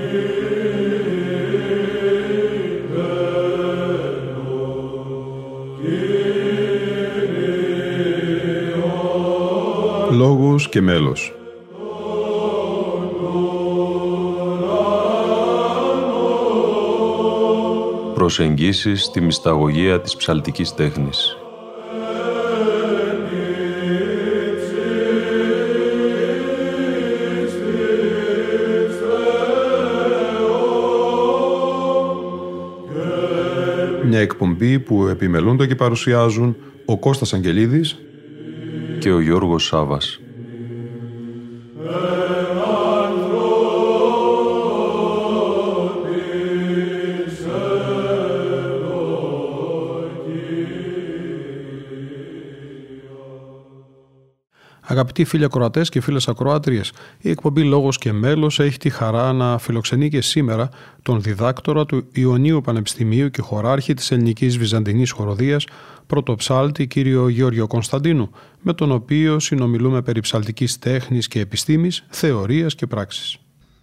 Λόγος και μέλος. Προσεγγίσεις στη μυσταγωγία της ψαλτικής τέχνης. Μια εκπομπή που επιμελούνται και παρουσιάζουν ο Κώστας Αγγελίδης και ο Γιώργος Σάβας. Αγαπητοί φίλοι ακροατές και φίλες ακροάτριες, η εκπομπή Λόγος και Μέλος έχει τη χαρά να φιλοξενεί και σήμερα τον διδάκτορα του Ιωνίου Πανεπιστημίου και χωράρχη της Ελληνικής Βυζαντινής Χοροδίας, πρωτοψάλτη κύριο Γεώργιο Κωνσταντίνου, με τον οποίο συνομιλούμε περί ψαλτικής τέχνης και επιστήμης, θεωρίας και πράξης.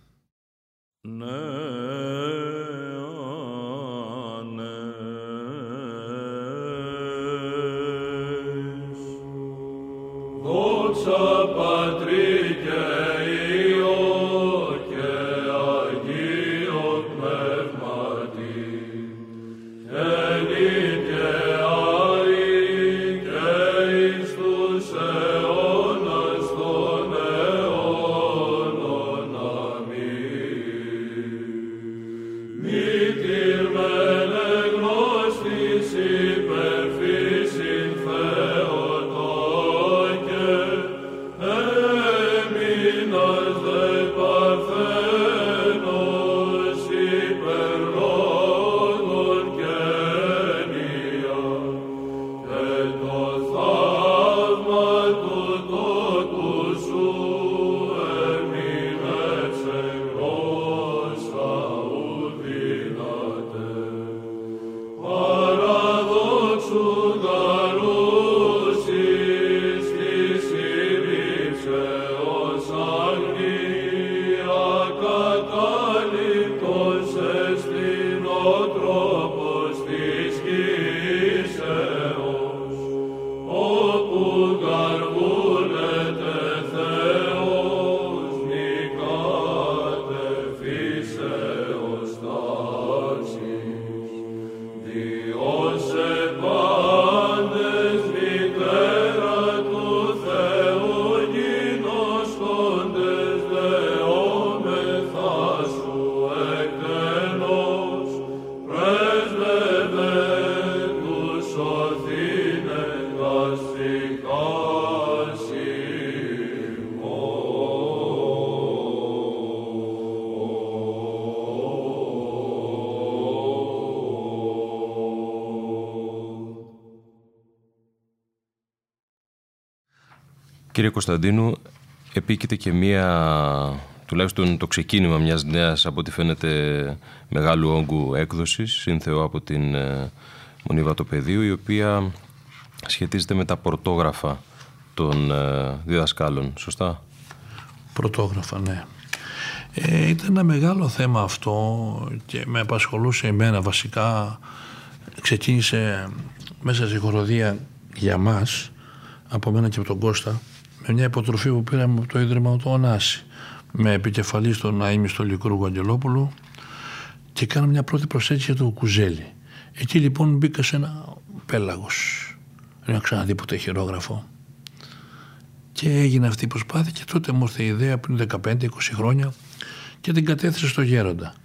Κύριε Κωνσταντίνου, επίκειται και τουλάχιστον το ξεκίνημα μιας νέας, από ό,τι φαίνεται, μεγάλου όγκου έκδοσης, σύνθεο από την Μονή Βατοπεδίου, η οποία σχετίζεται με τα πρωτόγραφα των διδασκάλων, σωστά? Πρωτόγραφα, ναι. Ήταν ένα μεγάλο θέμα αυτό και με απασχολούσε εμένα βασικά. Ξεκίνησε μέσα στη χοροδία για μας, από μένα και από τον Κώστα, με μια υποτροφή που πήραμε από το Ίδρυμα του Ωνάση, με επικεφαλή στον αείμιστο Λυκούργου Αγγελόπουλου, και κάναμε μια πρώτη προσέγγιση για το Κουζέλι. Εκεί λοιπόν μπήκα σε ένα πέλαγος. Δεν είχα ξαναδεί ποτέ χειρόγραφο. Και έγινε αυτή η προσπάθεια και τότε μου ήρθε η ιδέα πριν 15-20 χρόνια και την κατέθεσα στο Γέροντα.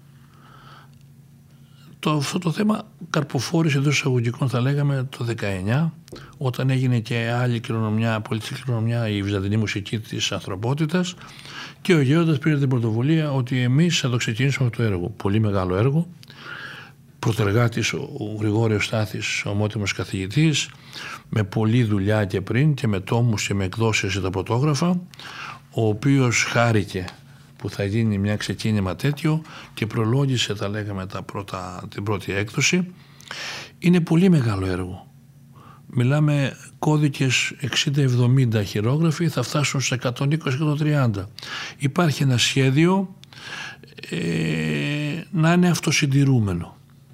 Αυτό το θέμα καρποφόρησε εντός εισαγωγικών, θα λέγαμε, το 19, όταν έγινε και άλλη κληρονομιά, πολιτική κληρονομιά, η Βυζαντινή μουσική της ανθρωπότητας, και ο Γέροντας πήρε την πρωτοβουλία ότι εμείς θα το ξεκινήσουμε αυτό το έργο. Πολύ μεγάλο έργο. Πρωτεργάτης ο Γρηγόριος Στάθης, ομότιμος καθηγητής, με πολλή δουλειά και πριν και με τόμους και με εκδόσεις για τα πρωτόγραφα, ο οποίος χάρηκε που θα γίνει μια ξεκίνημα τέτοιο και προλόγησε, τα λέγαμε, την πρώτη έκδοση. Είναι πολύ μεγάλο έργο. Μιλάμε κώδικες 60-70 χειρόγραφοι, θα φτάσουν σε 120-130. Υπάρχει ένα σχέδιο να είναι αυτοσυντηρούμενο.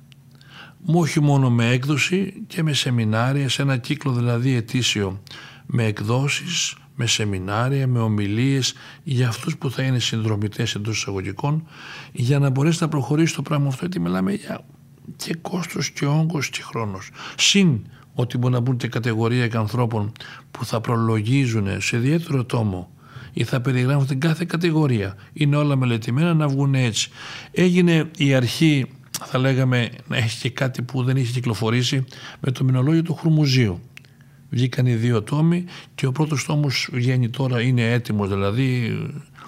Όχι μόνο με έκδοση και με σεμινάρια, σε ένα κύκλο δηλαδή ετήσιο, με εκδόσεις, με σεμινάρια, με ομιλίες για αυτούς που θα είναι συνδρομητές εντός εισαγωγικών, για να μπορέσει να προχωρήσει το πράγμα αυτό, γιατί μιλάμε για και κόστος και όγκος και χρόνος. Συν ότι μπορεί να μπουν και κατηγορία και ανθρώπων που θα προλογίζουν σε ιδιαίτερο τόμο ή θα περιγράφουν την κάθε κατηγορία. Είναι όλα μελετημένα να βγουν έτσι. Έγινε η αρχή, θα λέγαμε, να έχει και κάτι που δεν έχει κυκλοφορήσει, με το μηνολόγιο του Χουρμουζίου. Βγήκαν οι 2 τόμοι και ο πρώτος τόμος βγαίνει τώρα, είναι έτοιμος δηλαδή,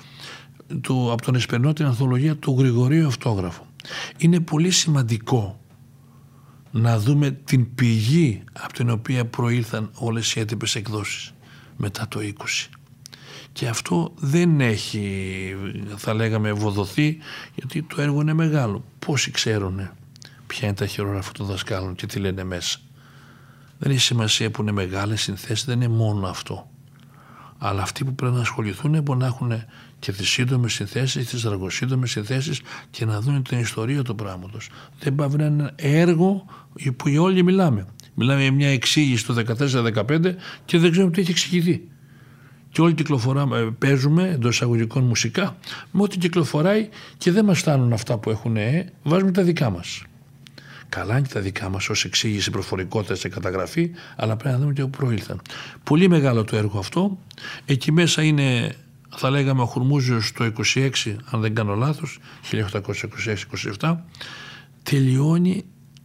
από τον Εσπερινό, την ανθολογία του Γρηγορίου Αυτόγραφου. Είναι πολύ σημαντικό να δούμε την πηγή από την οποία προήλθαν όλες οι έτυπες εκδόσεις μετά το 20. Και αυτό δεν έχει, θα λέγαμε, ευοδοθεί, γιατί το έργο είναι μεγάλο. Πόσοι ξέρουν ποια είναι τα χειρόγραφα των δασκάλων και τι λένε μέσα. Δεν έχει σημασία που είναι μεγάλες συνθέσεις, δεν είναι μόνο αυτό. Αλλά αυτοί που πρέπει να ασχοληθούν μπορεί να έχουν και τις σύντομες συνθέσεις, τις αργοσύντομες συνθέσεις και να δουν την ιστορία του πράγματος. Δεν πάει να είναι ένα έργο που όλοι μιλάμε. Μιλάμε για μια εξήγηση του 14-15 και δεν ξέρουμε τι έχει εξηγηθεί. Και όλοι παίζουμε εντός εισαγωγικών μουσικά με ό,τι κυκλοφοράει και δεν μας φτάνουν αυτά που έχουν, βάζουμε τα δικά μας. Καλά είναι και τα δικά μας ως εξήγηση, προφορικότητα σε καταγραφή, αλλά πρέπει να δούμε και όπου προήλθαν. Πολύ μεγάλο το έργο αυτό. Εκεί μέσα είναι, θα λέγαμε, ο Χουρμούζιος το 26, αν δεν κάνω λάθος, 1826-27, τελειώνει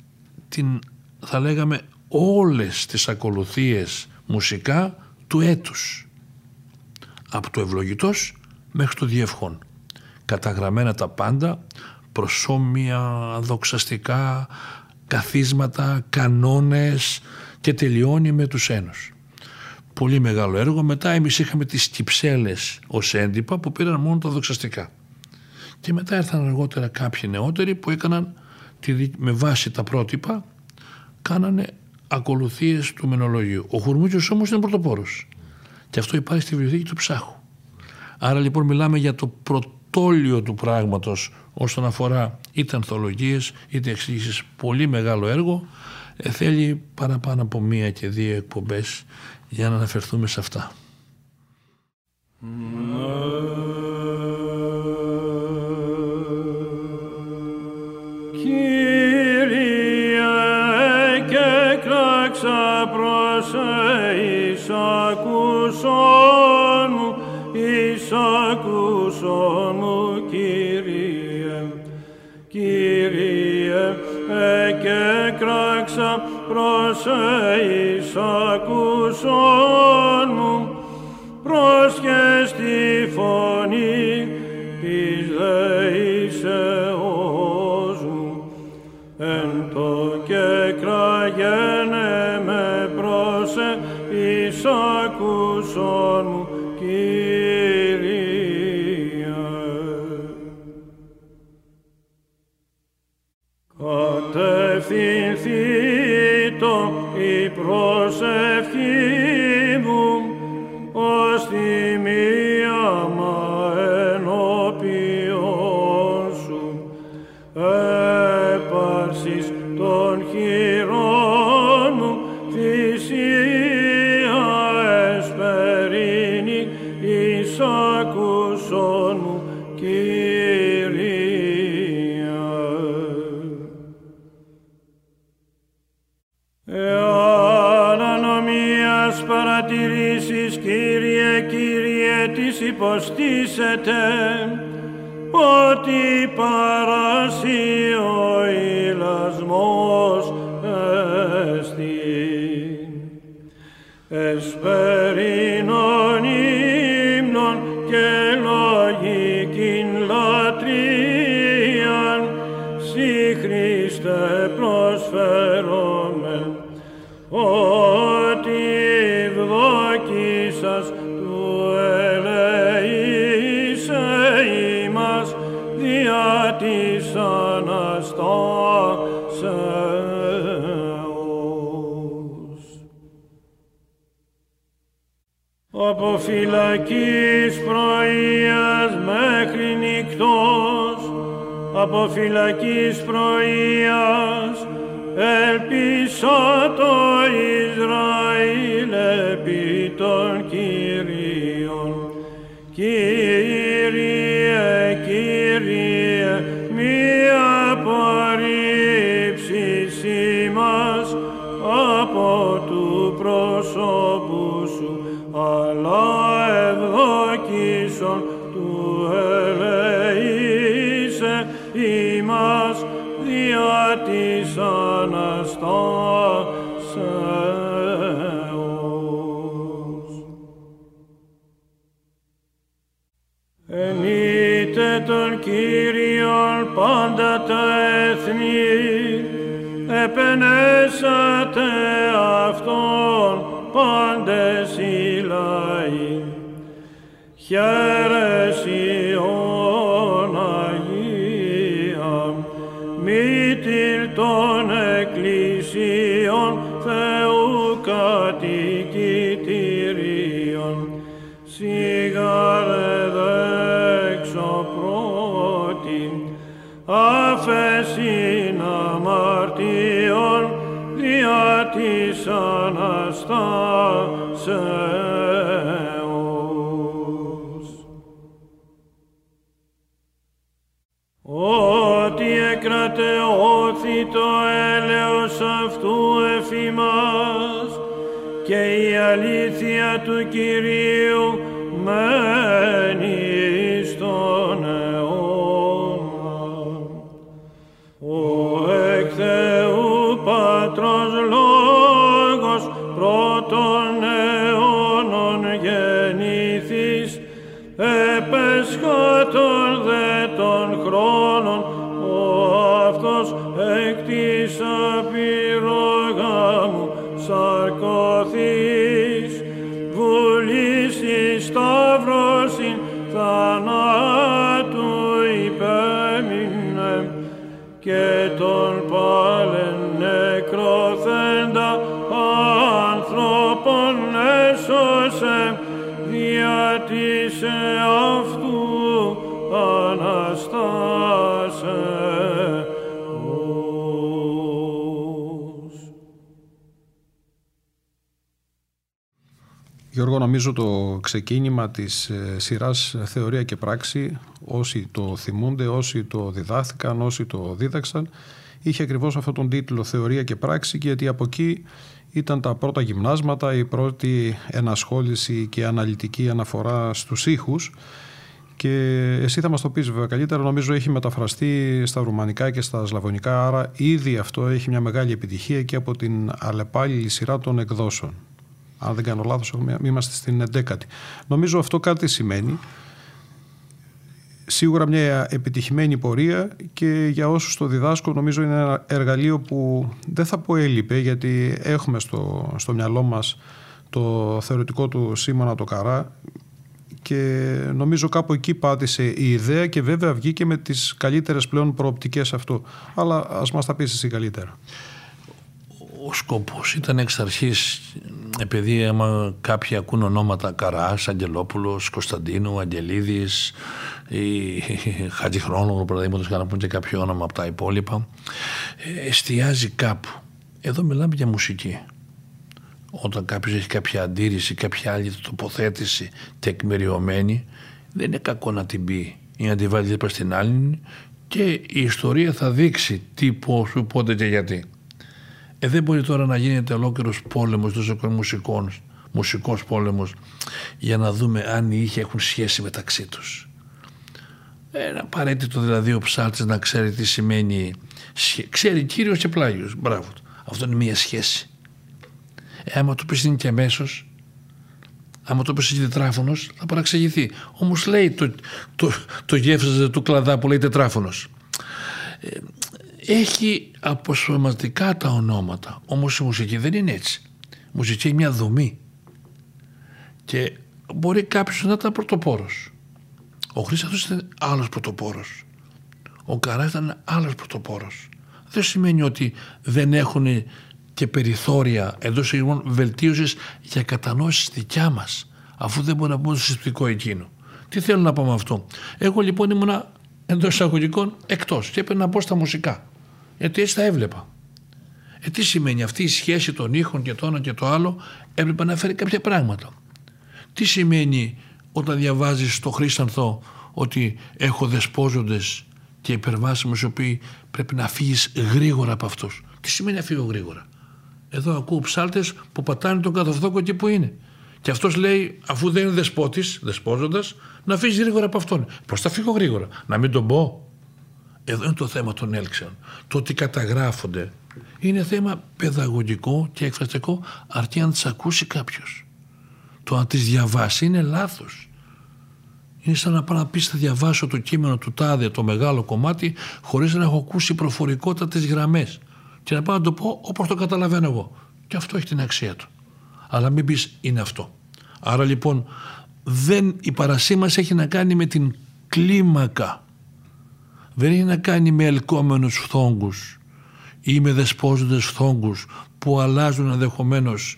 θα λέγαμε, όλες τις ακολουθίες μουσικά του έτους. Από το Ευλογητός μέχρι το Διευχών. Καταγραμμένα τα πάντα, προσώμια, δοξαστικά, καθίσματα, κανόνες και τελειώνει με τους ένους. Πολύ μεγάλο έργο. Μετά εμείς είχαμε τις Κυψέλες ως έντυπα που πήραν μόνο τα δοξαστικά. Και μετά ήρθαν αργότερα κάποιοι νεότεροι που έκαναν με βάση τα πρότυπα, κάνανε ακολουθίες του μενολογίου. Ο Χουρμούζιος όμως είναι πρωτοπόρος. Και αυτό υπάρχει στη βιβλιοθήκη του Ψάχου. Άρα λοιπόν μιλάμε για το πρωτόλιο του πράγματος όσον αφορά είτε ανθολογίες είτε εξήγησεις. Πολύ μεγάλο έργο. Θέλει παραπάνω από 1 και 2 εκπομπές για να αναφερθούμε σε αυτά. Κύριε, και κράξα προς εισακούσον μου, Κύριε. Κύριε, και κράξα προς εισακούσον μου, πρόσχε στη φωνή της δεήσεώς μου, εν το και κραγένε με προς εισακούσον μου, Κύριε. Κατευθυνθήτω η προσευχή μου ως τιμίαμα ενώπιον σου, έπαρσις των χειρών μου θυσία εσπερίνη εισακούσον μου, Κύριε. Εάν ανομίας παρατηρήσεις, Κύριε, τις υποστήσετε, ότι παράσει ο ηλασμός εστί. Εσπερινών ύμνων και λογικήν λατρείαν, σοι Χριστέ προσφέρομεν, ότι ευδοκίσας του ελεήσε ημάς δια της Αναστάσεως. Από φυλακής πρωίας μέχρι νυκτός, από φυλακής πρωίας, ελπίσα το Ισραήλ επί των Κυρίων. Κύριε, Κύριε, μη απορρίψεις ημάς από του προσώπου σου, αλλά ευδοκίσον του ελεήσε ημάς δια της Αναστάσεως. Ενείτε τον Κύριον πάντα τα έθνη, επενέσατε Αυτόν πάντες οι λαοί. Χαίρε Σιών Αγία, μήτηρ των εκκλησίων Θεού κατοικητηρίων. Σιγάρε δέξω πρώτη, άφεσιν αμαρτίων δια της Αναστάσεως. Ότι εκρατεώθη το έλεος αυτού εφημάς και η αλήθεια του Κυρίου μένει στον αιώνα. Ο εκ Θεού Πατρός Λόγος πρώτων αιώνων γεννήθης, επέσχατον δε των χρόνων, ο αυτός εκ της απειρογάμου σαρκωθείς, βουλής εις σταύρωσιν θανάτου υπέμεινε, και τον πάλεν νεκροθέντα άνθρωπον έσωσε δια της εαυτού Αναστάσεως. Γιώργο, νομίζω το ξεκίνημα της σειράς Θεωρία και Πράξη, όσοι το θυμούνται, όσοι το διδάθηκαν, όσοι το δίδαξαν, είχε ακριβώς αυτόν τον τίτλο Θεωρία και Πράξη, γιατί από εκεί ήταν τα πρώτα γυμνάσματα, η πρώτη ενασχόληση και αναλυτική αναφορά στους ήχους. Και εσύ θα μας το πεις βέβαια καλύτερα, νομίζω έχει μεταφραστεί στα ρουμανικά και στα σλαβωνικά, άρα ήδη αυτό έχει μια μεγάλη επιτυχία και από την αλλεπάλληλη σειρά των εκδόσεων. Αν δεν κάνω λάθος, είμαστε στην 11η. Νομίζω αυτό κάτι σημαίνει. Σίγουρα μια επιτυχημένη πορεία, και για όσους το διδάσκω νομίζω είναι ένα εργαλείο που δεν θα πω έλειπε, γιατί έχουμε στο μυαλό μας το θεωρητικό του Σίμωνα το Καρά, και νομίζω κάπου εκεί πάτησε η ιδέα, και βέβαια βγήκε με τις καλύτερες πλέον προοπτικές αυτό. Αλλά ας μας τα πεις εσύ καλύτερα. Ο σκοπός ήταν εξ αρχής, επειδή άμα κάποιοι ακούν ονόματα Καράς, Αγγελόπουλος, Κωνσταντίνου, Αγγελίδης ή Χατζηχρόνογλου, παραδείγματος, για να πούμε και κάποιο όνομα από τα υπόλοιπα, εστιάζει κάπου. Εδώ μιλάμε για μουσική. Όταν κάποιος έχει κάποια αντίρρηση, κάποια άλλη τοποθέτηση τεκμηριωμένη, δεν είναι κακό να την πει ή να την βάλει δίπλα στην άλλη, και η ιστορία θα δείξει τι, πώς, πότε και γιατί. Δεν μπορεί τώρα να γίνεται ολόκληρος πόλεμος τόσο μουσικός πόλεμος, για να δούμε αν οι ήχοι έχουν σχέση μεταξύ τους. Είναι απαραίτητο δηλαδή ο ψάλτης να ξέρει τι σημαίνει. Ξέρει Κύριος και Πλάγιος. Μπράβο. Αυτό είναι μία σχέση. Άμα το πεις είναι και αμέσως, άμα το πεις είναι τετράφωνος, θα παραξηγηθεί. Όμως λέει το γεύσαζε του κλαδά που λέει τετράφωνος. Έχει αποσωματικά τα ονόματα. Όμως η μουσική δεν είναι έτσι. Η μουσική είναι μια δομή. Και μπορεί κάποιος να ήταν πρωτοπόρος. Ο Χρήστος ήταν άλλος πρωτοπόρος. Ο Καράς ήταν άλλος πρωτοπόρος. Δεν σημαίνει ότι δεν έχουν και περιθώρια εντός εισαγωγικών βελτίωσης για κατανόηση δικιά μας, αφού δεν μπορεί να πούμε το συστημικό εκείνο. Τι θέλω να πω με αυτό? Εγώ λοιπόν ήμουνα εντός εισαγωγικών εκτός και έπαιρνα να πω στα μουσικά. Γιατί έτσι τα έβλεπα. Τι σημαίνει αυτή η σχέση των ήχων και το ένα και το άλλο, έπρεπε να φέρει κάποια πράγματα. Τι σημαίνει όταν διαβάζεις στο Χρήστανθο ότι έχω δεσπόζοντες και υπερβάσιμους οι οποίοι πρέπει να φύγεις γρήγορα από αυτούς. Τι σημαίνει να φύγω γρήγορα? Εδώ ακούω ψάλτες που πατάνε τον καθοφθόκο εκεί που είναι. Και αυτός λέει, αφού δεν είναι δεσπότης, δεσπόζοντας, να φύγεις γρήγορα από αυτόν. Πώς θα φύγω γρήγορα? Να μην τον πω? Εδώ είναι το θέμα των έλξεων. Το ότι καταγράφονται είναι θέμα παιδαγωγικό και εκφραστικό, αρκεί αν τις ακούσει κάποιος. Το να τις διαβάσει είναι λάθος. Είναι σαν να πάω να πεις, θα διαβάσω το κείμενο του τάδε, το μεγάλο κομμάτι, χωρίς να έχω ακούσει προφορικότητα τις γραμμές. Και να πάω να το πω όπως το καταλαβαίνω εγώ. Και αυτό έχει την αξία του. Αλλά μην πεις είναι αυτό. Άρα λοιπόν η παρασύμαση έχει να κάνει με την κλίμακα. Δεν έχει να κάνει με ελκόμενους φθόγκους ή με δεσπόζοντες φθόγκους που αλλάζουν ενδεχομένως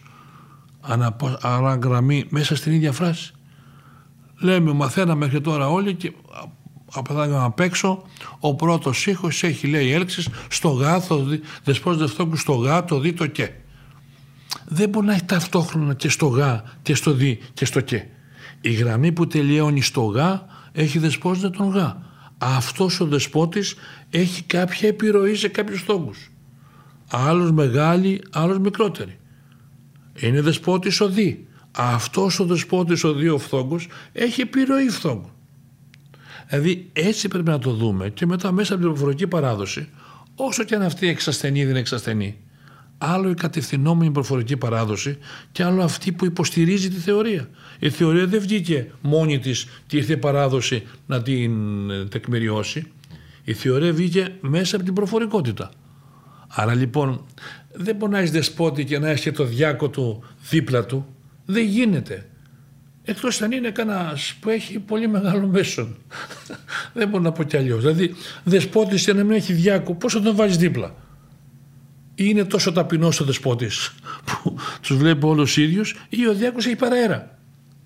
αναγραμμή μέσα στην ίδια φράση. Λέμε, μαθαίναμε μέχρι τώρα όλοι και απ' έξω, ο πρώτος ήχος έχει, λέει, έλξεις στο γάθο, δεσπόζοντες φθόγκους στο γά, το δι, το και. Δεν μπορεί να έχει ταυτόχρονα και στο γά και στο δι και στο και. Η γραμμή που τελειώνει στο γά έχει δεσπόζοντα τον γά. Αυτός ο δεσπότης έχει κάποια επιρροή σε κάποιους φθόγκους. Άλλος μεγάλη, άλλος μικρότερη. Είναι δεσπότης ο δι. Αυτός ο δεσπότης ο δύο φθόγκους έχει επιρροή φθόγκου. Δηλαδή έτσι πρέπει να το δούμε και μετά μέσα από την προφορική παράδοση, όσο και αν αυτή εξασθενή δεν είναι εξασθενή, άλλο η κατευθυνόμενη προφορική παράδοση και άλλο αυτή που υποστηρίζει τη θεωρία. Η θεωρία δεν βγήκε μόνη της και ήρθε η παράδοση να την τεκμηριώσει. Η θεωρία βγήκε μέσα από την προφορικότητα. Άρα λοιπόν δεν μπορεί να έχεις δεσπότη και να έχεις και το διάκο του δίπλα του. Δεν γίνεται. Εκτός αν είναι κανένας που έχει πολύ μεγάλο μέσον. Δεν μπορώ να πω κι αλλιώς. Δηλαδή δεσπότης και να μην έχει διάκο, πώς θα τον βάλεις δίπλα? Είναι τόσο ταπεινός ο δεσπότης που τους βλέπει όλους ίδιους, ή ο διάκος έχει παραέρα?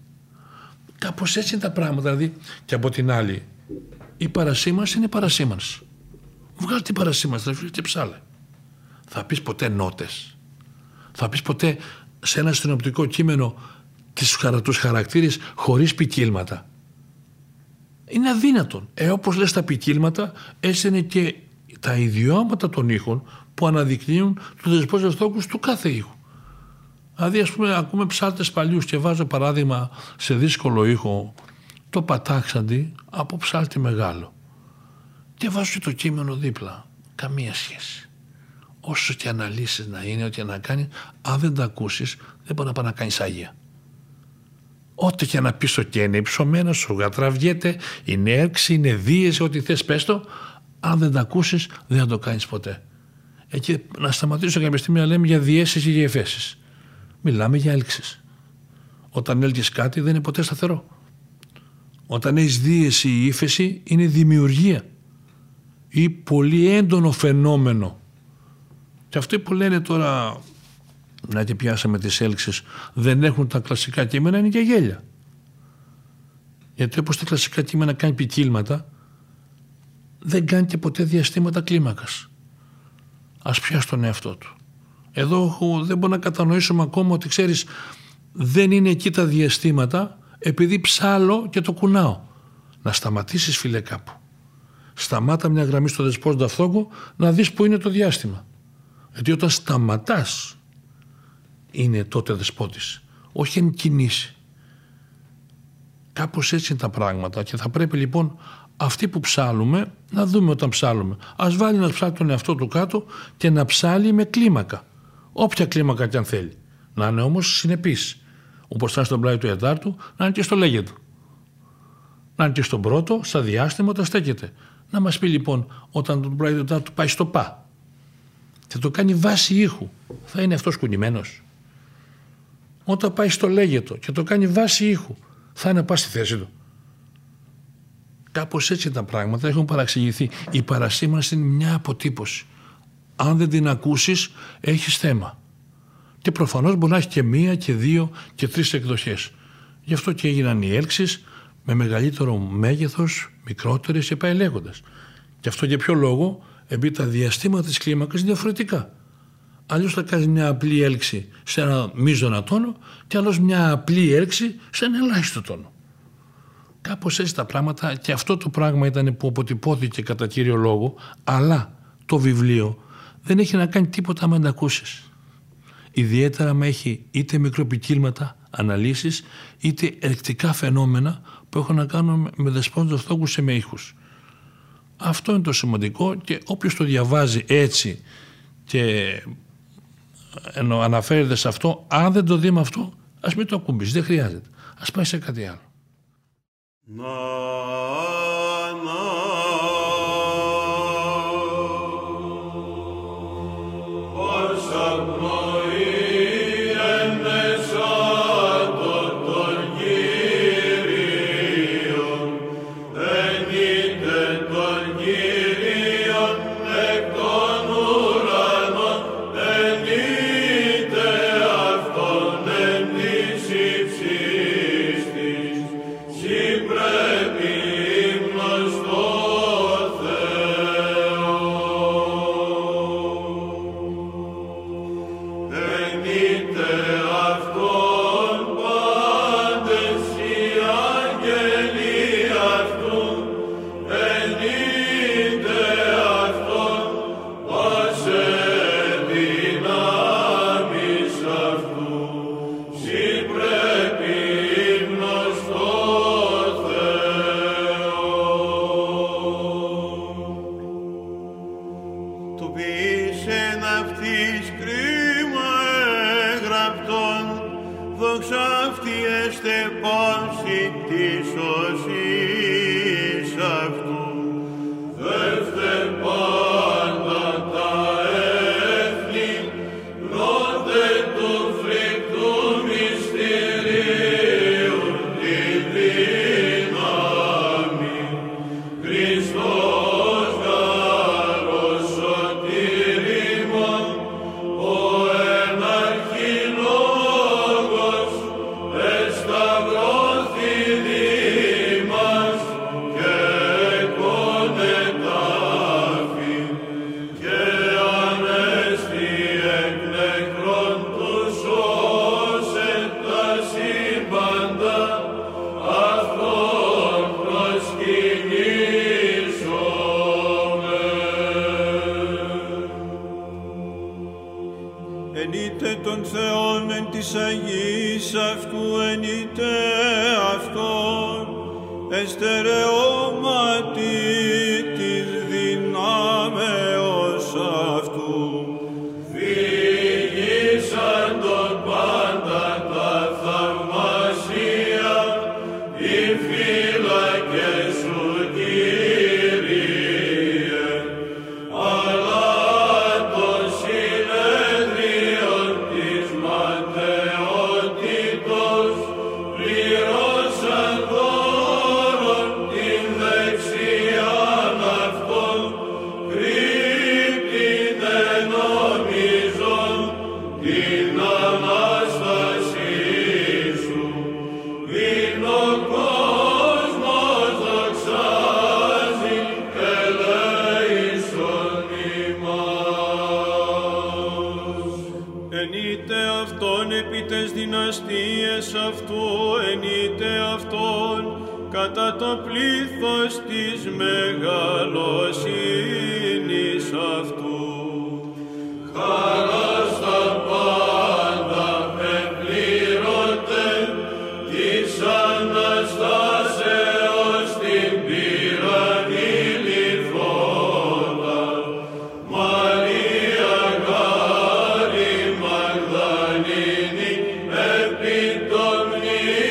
Κάπως έτσι είναι τα πράγματα. Δηλαδή, και από την άλλη, η παρασύμανση είναι παρασύμανση. Βγάλει την παρασύμανση, θα και ψάλε. Θα πεις ποτέ νότες? Θα πεις ποτέ σε ένα συνοπτικό κείμενο τους χαρακτήρες χωρίς ποικίλματα? Είναι αδύνατον. Όπως λες τα ποικίλματα, έτσι είναι και τα ιδιώματα των ήχων που αναδεικνύουν τους δεσπόζοντες φθόγκους του κάθε ήχου. Δηλαδή, ας πούμε, ακούμε ψάλτες παλιούς και βάζω παράδειγμα σε δύσκολο ήχο το πατάξαντι από ψάλτη μεγάλο. Και βάζω και το κείμενο δίπλα. Καμία σχέση. Όσο και αναλύσεις να είναι, ό,τι να κάνει, αν δεν τα ακούσεις, δεν μπορεί να πάει να κάνεις άγια. Ό,τι και να πεις, και είναι υψωμένο, σου τραβιέται, είναι έρξη, είναι δίαιση, ό,τι θες πες το, αν δεν τα ακούσεις, δεν θα το κάνεις ποτέ. Εκεί να σταματήσω κάποια στιγμή να λέμε για διέσεις ή για εφέσεις. Μιλάμε για έλξεις. Όταν έλκεις κάτι δεν είναι ποτέ σταθερό. Όταν έχεις δίεση ή ύφεση είναι δημιουργία ή πολύ έντονο φαινόμενο. Και αυτοί που λένε τώρα, να και πιάσαμε τις έλξεις, δεν έχουν τα κλασικά κείμενα, είναι και γέλια. Γιατί όπως τα κλασικά κείμενα κάνει ποικίλματα, δεν κάνει και ποτέ διαστήματα κλίμακας. Ας πιάσει τον εαυτό του. Εδώ δεν μπορώ να κατανοήσουμε ακόμα ότι, ξέρεις, δεν είναι εκεί τα διαστήματα επειδή ψάλω και το κουνάω. Να σταματήσεις, φίλε, κάπου. Σταμάτα μια γραμμή στο δεσπόζοντα φθόγκο να δεις που είναι το διάστημα. Γιατί όταν σταματάς είναι τότε δεσπότης, όχι εν κινήσει. Κάπως έτσι είναι τα πράγματα και θα πρέπει λοιπόν αυτοί που ψάλουμε να δούμε όταν ψάλουμε. Ας βάλει να ψάλει τον εαυτό του κάτω και να ψάλει με κλίμακα. Όποια κλίμακα κι αν θέλει. Να είναι όμως συνεπής. Όπως θα είναι στον πλάι του Ετάρτου, να είναι και στο λέγε του. Να είναι και στον πρώτο, στα διάστημα, όταν στέκεται. Να μας πει λοιπόν, όταν τον πλάι του Ετάρτου πάει στο πα και το κάνει βάση ήχου, θα είναι αυτός κουνημένος? Όταν πάει στο λέγετο και το κάνει βάση ήχου, θα είναι πά στη θέση του? Κάπως έτσι τα πράγματα έχουν παραξηγηθεί. Η παρασύμανση είναι μια αποτύπωση. Αν δεν την ακούσεις, έχεις θέμα. Και προφανώς μπορεί να έχει και μία και δύο και τρεις εκδοχές. Γι' αυτό και έγιναν οι έλξεις με μεγαλύτερο μέγεθος, μικρότερες και πάει λέγοντας. Και αυτό για ποιο λόγο? Επειδή τα διαστήματα της κλίμακας είναι διαφορετικά. Αλλιώς θα κάνεις μια απλή έλξη σε ένα μείζωνα τόνο και άλλος μια απλή έλξη σε ένα ελάχιστο τόνο. Κάπως έτσι τα πράγματα, και αυτό το πράγμα ήταν που αποτυπώθηκε κατά κύριο λόγο, αλλά το βιβλίο δεν έχει να κάνει τίποτα με να ακούσεις. Ιδιαίτερα με έχει είτε μικροπικύλματα, αναλύσεις, είτε ελεκτικά φαινόμενα που έχουν να κάνουν με δεσπόντες φθόγκους και με ήχους. Αυτό είναι το σημαντικό, και όποιος το διαβάζει έτσι και αναφέρεται σε αυτό, αν δεν το δει με αυτό, ας μην το ακουμπήσει, δεν χρειάζεται. Ας πάει σε κάτι άλλο. Ενείτε τον Θεόν εν της Αγίας αυτού, ενείτε Αυτόν, εστερεώματι της δυνάμεως αυτού. Φύγησαν τον πάντα τα θαυμασία, οι φύλακες σου, Κύριε, αλλά το συνέδριο της ματαιότητος πληρώσαν δώρον την δεξιάν αυτών, κρύπτην εν νομίζον την Ανάστασή σου. Ειν ο κόσμος δοξάζει, ελέησον ημάς. Ενείτε Αυτόν επί τες δυναστείες αυτού, ενείτε Αυτόν κατά το πλήθος της μεγαλοσύνης αυτού. Χαρά στα πάντα πεπλήρωτε, της Αναστάσεως την πυρανή λιθόντα. Μαρία Γάρη Μαγδαλήνη, επί το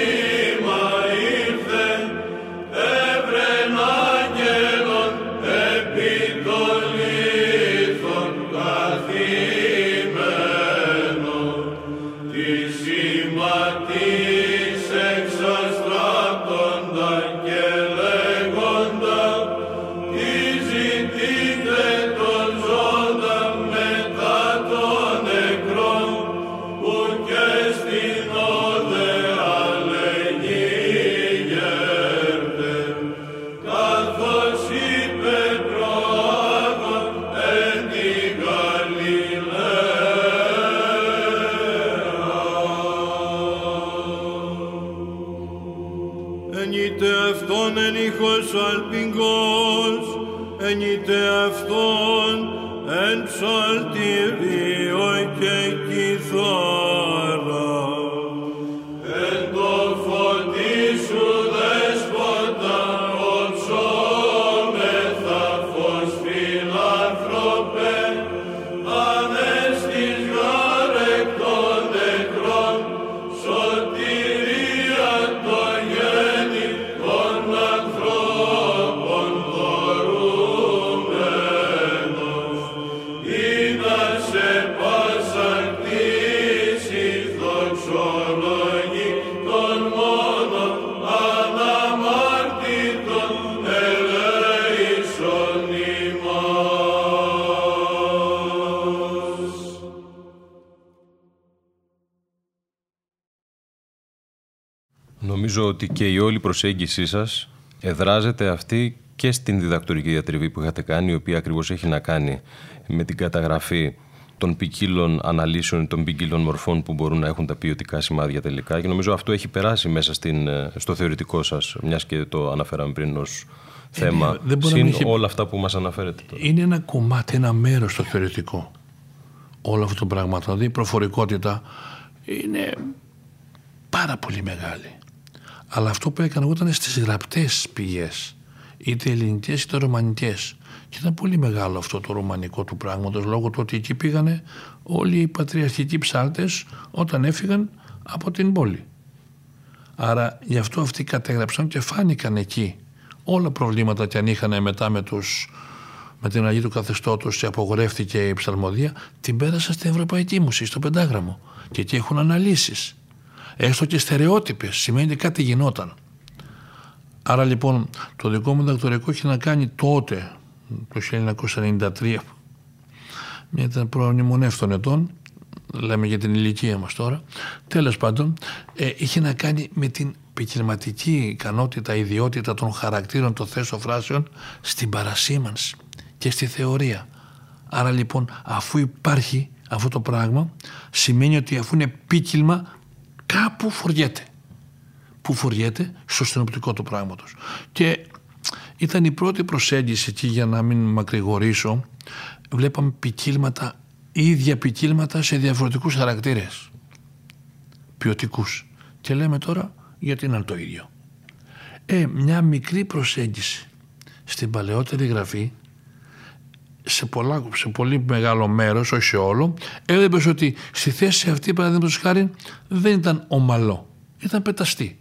μνήμα ήρθε, εύρεν άγγελον ενείται αυτόν εν ψαλτηρίο και κιθάρα. Εν το φωτί σου δέσποτα οψόμεθα φως φιλάνθρωπε, ανέστης γάρ εκ των νεκρών, σωτηρία το γέννη των ανθρώπων δωρούμενος, ή να σε πάσαν κτήσει δοξολογή των μόνων αναμάρτητων ελέησον ημάς. Νομίζω ότι και η όλη προσέγγιση σας εδράζεται αυτή και στην διδακτορική διατριβή που είχατε κάνει, η οποία ακριβώς έχει να κάνει με την καταγραφή των ποικίλων αναλύσεων, των ποικίλων μορφών που μπορούν να έχουν τα ποιοτικά σημάδια τελικά. Και νομίζω αυτό έχει περάσει μέσα στο θεωρητικό σας, μιας και το αναφέραμε πριν ως θέμα, συν όλα αυτά που μας αναφέρετε τώρα. Είναι ένα κομμάτι, ένα μέρος στο θεωρητικό. Όλο αυτό το πράγμα. Δηλαδή η προφορικότητα είναι πάρα πολύ μεγάλη. Αλλά αυτό που έκανα εγώ ήταν στις γραπτές πηγές, είτε ελληνικές είτε ρωμανικές. Και ήταν πολύ μεγάλο αυτό το ρωμανικό του πράγματος, λόγω του ότι εκεί πήγανε όλοι οι πατριαρχικοί ψάλτες όταν έφυγαν από την πόλη. Άρα γι' αυτό αυτοί κατέγραψαν και φάνηκαν εκεί όλα προβλήματα και αν είχαν μετά με την αλλαγή του καθεστώτος και απογορεύτηκε η ψαλμοδία, την πέρασα στην Ευρωπαϊκή Μουσική, στο Πεντάγραμμο. Και εκεί έχουν αναλύσεις. Έστω και στερεότυπες, σημαίνει ότι κάτι γινόταν. Άρα λοιπόν το δικό μου διδακτορικό έχει να κάνει τότε, το 1993, μια ήταν προνημονεύτων ετών, λέμε για την ηλικία μας τώρα, τέλος πάντων, είχε να κάνει με την ποικιλματική ικανότητα, ιδιότητα των χαρακτήρων των θέσεων φράσεων στην παρασήμανση και στη θεωρία. Άρα λοιπόν αφού υπάρχει αυτό το πράγμα, σημαίνει ότι αφού είναι ποικίλμα, κάπου φοριέται. Που φοριέται στο συνοπτικό του πράγματος. Και ήταν η πρώτη προσέγγιση εκεί, για να μην μακρηγορήσω, βλέπαμε ποικίλματα, ίδια ποικίλματα σε διαφορετικούς χαρακτήρες. Ποιοτικούς. Και λέμε τώρα γιατί είναι το ίδιο. Μια μικρή προσέγγιση στην παλαιότερη γραφή, σε πολύ μεγάλο μέρος, όχι σε όλο, έβλεπες ότι στη θέση αυτή, παραδείγματος χάρη, δεν ήταν ομαλό, ήταν πεταστή.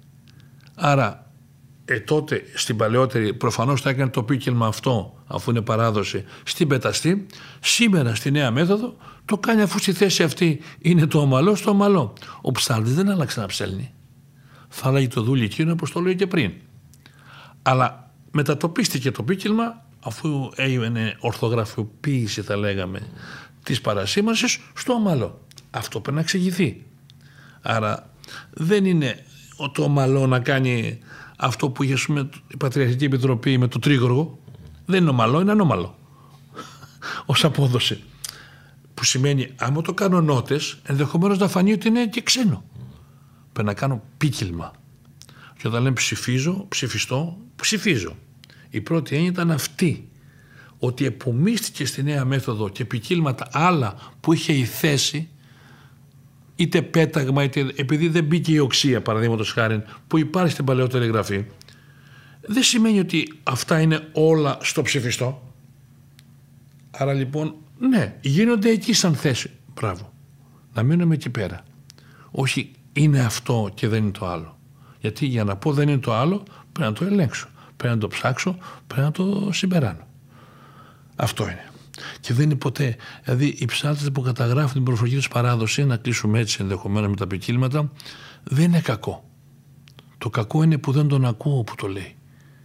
Άρα τότε στην παλαιότερη προφανώς θα έκανε το ποίκιλμα αυτό, αφού είναι παράδοση, στην πεταστή. Σήμερα στη νέα μέθοδο το κάνει, αφού στη θέση αυτή είναι το ομαλό, στο ομαλό. Ο ψάλτης δεν άλλαξε να ψέλνει. Θα λέγει το δούλι εκείνο όπως το λέει και πριν. Αλλά μετατοπίστηκε το ποίκιλμα, αφού έγινε ορθογραφιοποίηση, θα λέγαμε, της παρασήμανσης, στο ομαλό. Αυτό πρέπει να εξηγηθεί. Άρα δεν είναι το ομαλό να κάνει αυτό που είχε η Πατριαρχική Επιτροπή με το τρίγοργο. Δεν είναι ομαλό, είναι ανώμαλο ως απόδοση. Που σημαίνει, άμα το κάνω νότες, ενδεχομένως να φανεί ότι είναι και ξένο. Πρέπει να κάνω ποίκιλμα. Και όταν λέμε ψηφίζω, ψηφιστώ, ψηφίζω. Η πρώτη έννοια ήταν αυτή, ότι επομίστηκε στη νέα μέθοδο και ποικίλματα άλλα που είχε η θέση, είτε πέταγμα, είτε επειδή δεν μπήκε η οξία, παραδείγματος χάριν, που υπάρχει στην παλαιότερη γραφή, δεν σημαίνει ότι αυτά είναι όλα στο ψηφιστό. Άρα λοιπόν, ναι, γίνονται εκεί σαν θέση. Μπράβο. Να μείνουμε εκεί πέρα. Όχι είναι αυτό και δεν είναι το άλλο. Γιατί για να πω δεν είναι το άλλο, πρέπει να το ελέγξω. Πρέπει να το ψάξω, πρέπει να το συμπεράνω. Αυτό είναι. Και δεν είναι ποτέ. Δηλαδή, οι ψάλτες που καταγράφουν την προφορική τους παράδοση, να κλείσουμε έτσι ενδεχομένως με τα ποικίλματα, δεν είναι κακό. Το κακό είναι που δεν τον ακούω που το λέει.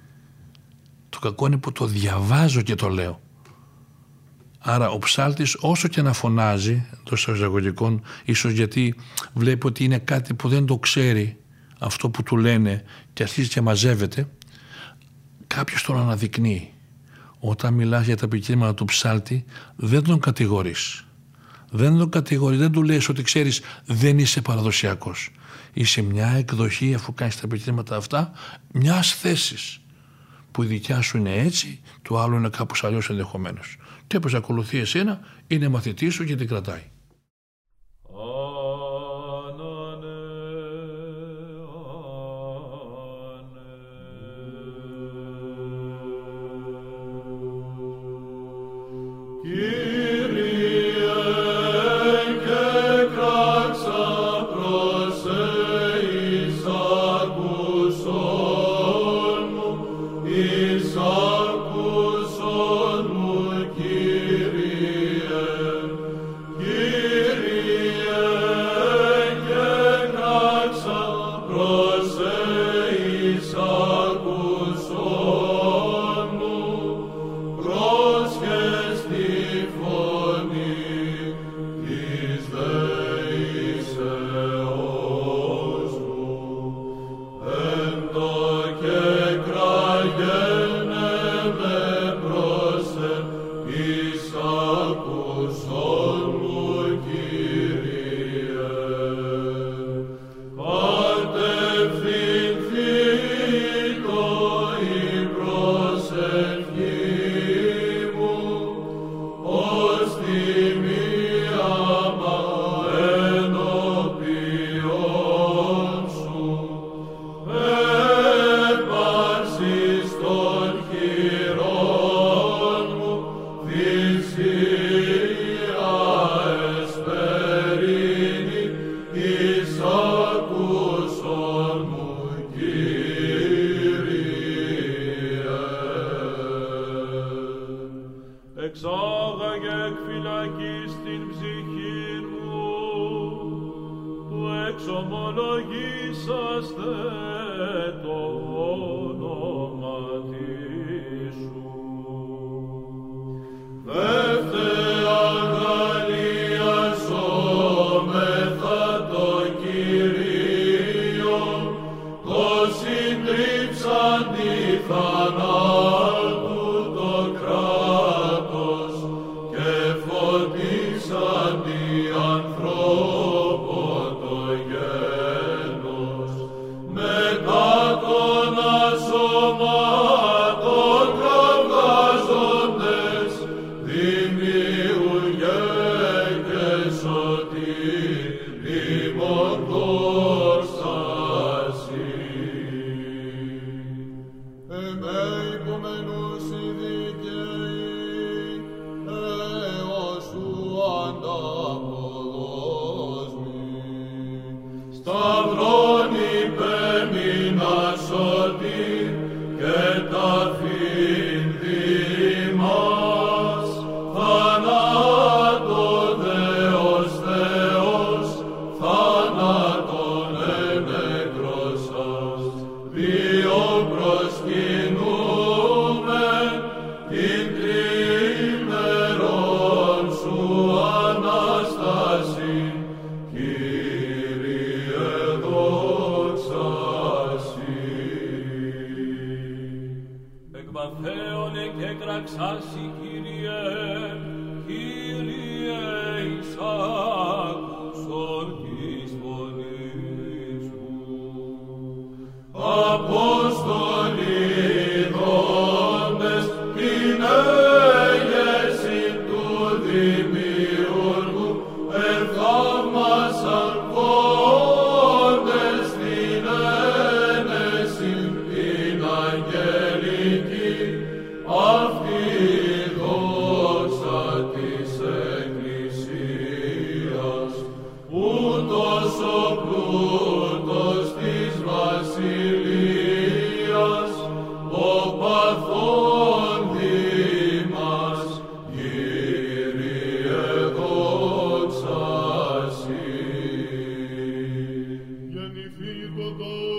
Το κακό είναι που το διαβάζω και το λέω. Άρα, ο ψάλτης, όσο και να φωνάζει, εντός εισαγωγικών, ίσως γιατί βλέπει ότι είναι κάτι που δεν το ξέρει, αυτό που του λένε, και αρχίζει και μαζεύεται, κάποιος τον αναδεικνύει. Όταν μιλάς για τα ποικίλματα του ψάλτη, δεν τον κατηγορείς. Δεν τον κατηγορείς, δεν του λες ότι ξέρεις δεν είσαι παραδοσιακός. Είσαι μια εκδοχή, αφού κάνεις τα ποικίλματα αυτά, μιας θέσης που η δικιά σου είναι έτσι, του άλλου είναι κάπως αλλιώς ενδεχομένως. Και όπως ακολουθεί εσένα, είναι μαθητή σου και την κρατάει.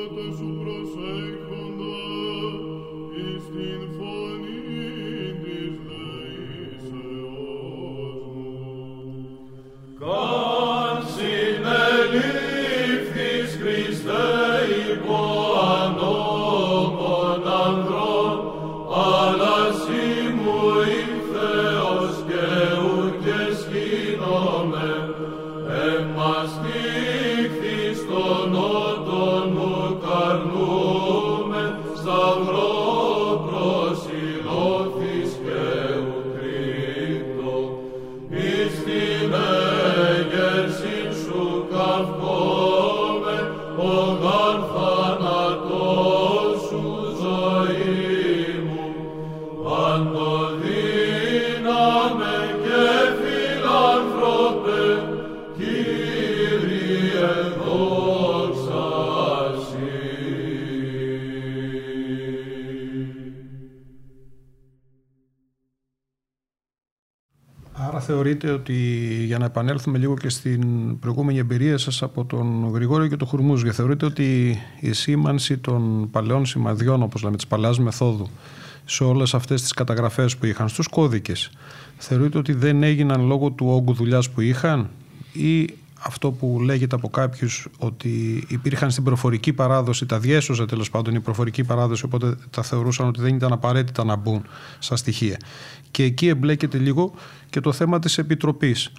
Στην φωνή της Άρα θεωρείτε ότι, για να επανέλθουμε λίγο και στην προηγούμενη εμπειρία σας από τον Γρηγόριο και τον Χουρμούζη, θεωρείτε ότι η σήμανση των παλαιών σημαδιών, όπως λέμε, της παλαιάς μεθόδου, σε όλες αυτές τις καταγραφές που είχαν στους κώδικες, θεωρείτε ότι δεν έγιναν λόγω του όγκου δουλειάς που είχαν, ή αυτό που λέγεται από κάποιους ότι υπήρχαν στην προφορική παράδοση, τα διέσωζε τέλος πάντων η προφορική παράδοση, οπότε τα θεωρούσαν ότι δεν ήταν απαραίτητα να μπουν στα στοιχεία. Και εκεί εμπλέκεται λίγο και το θέμα της επιτροπής.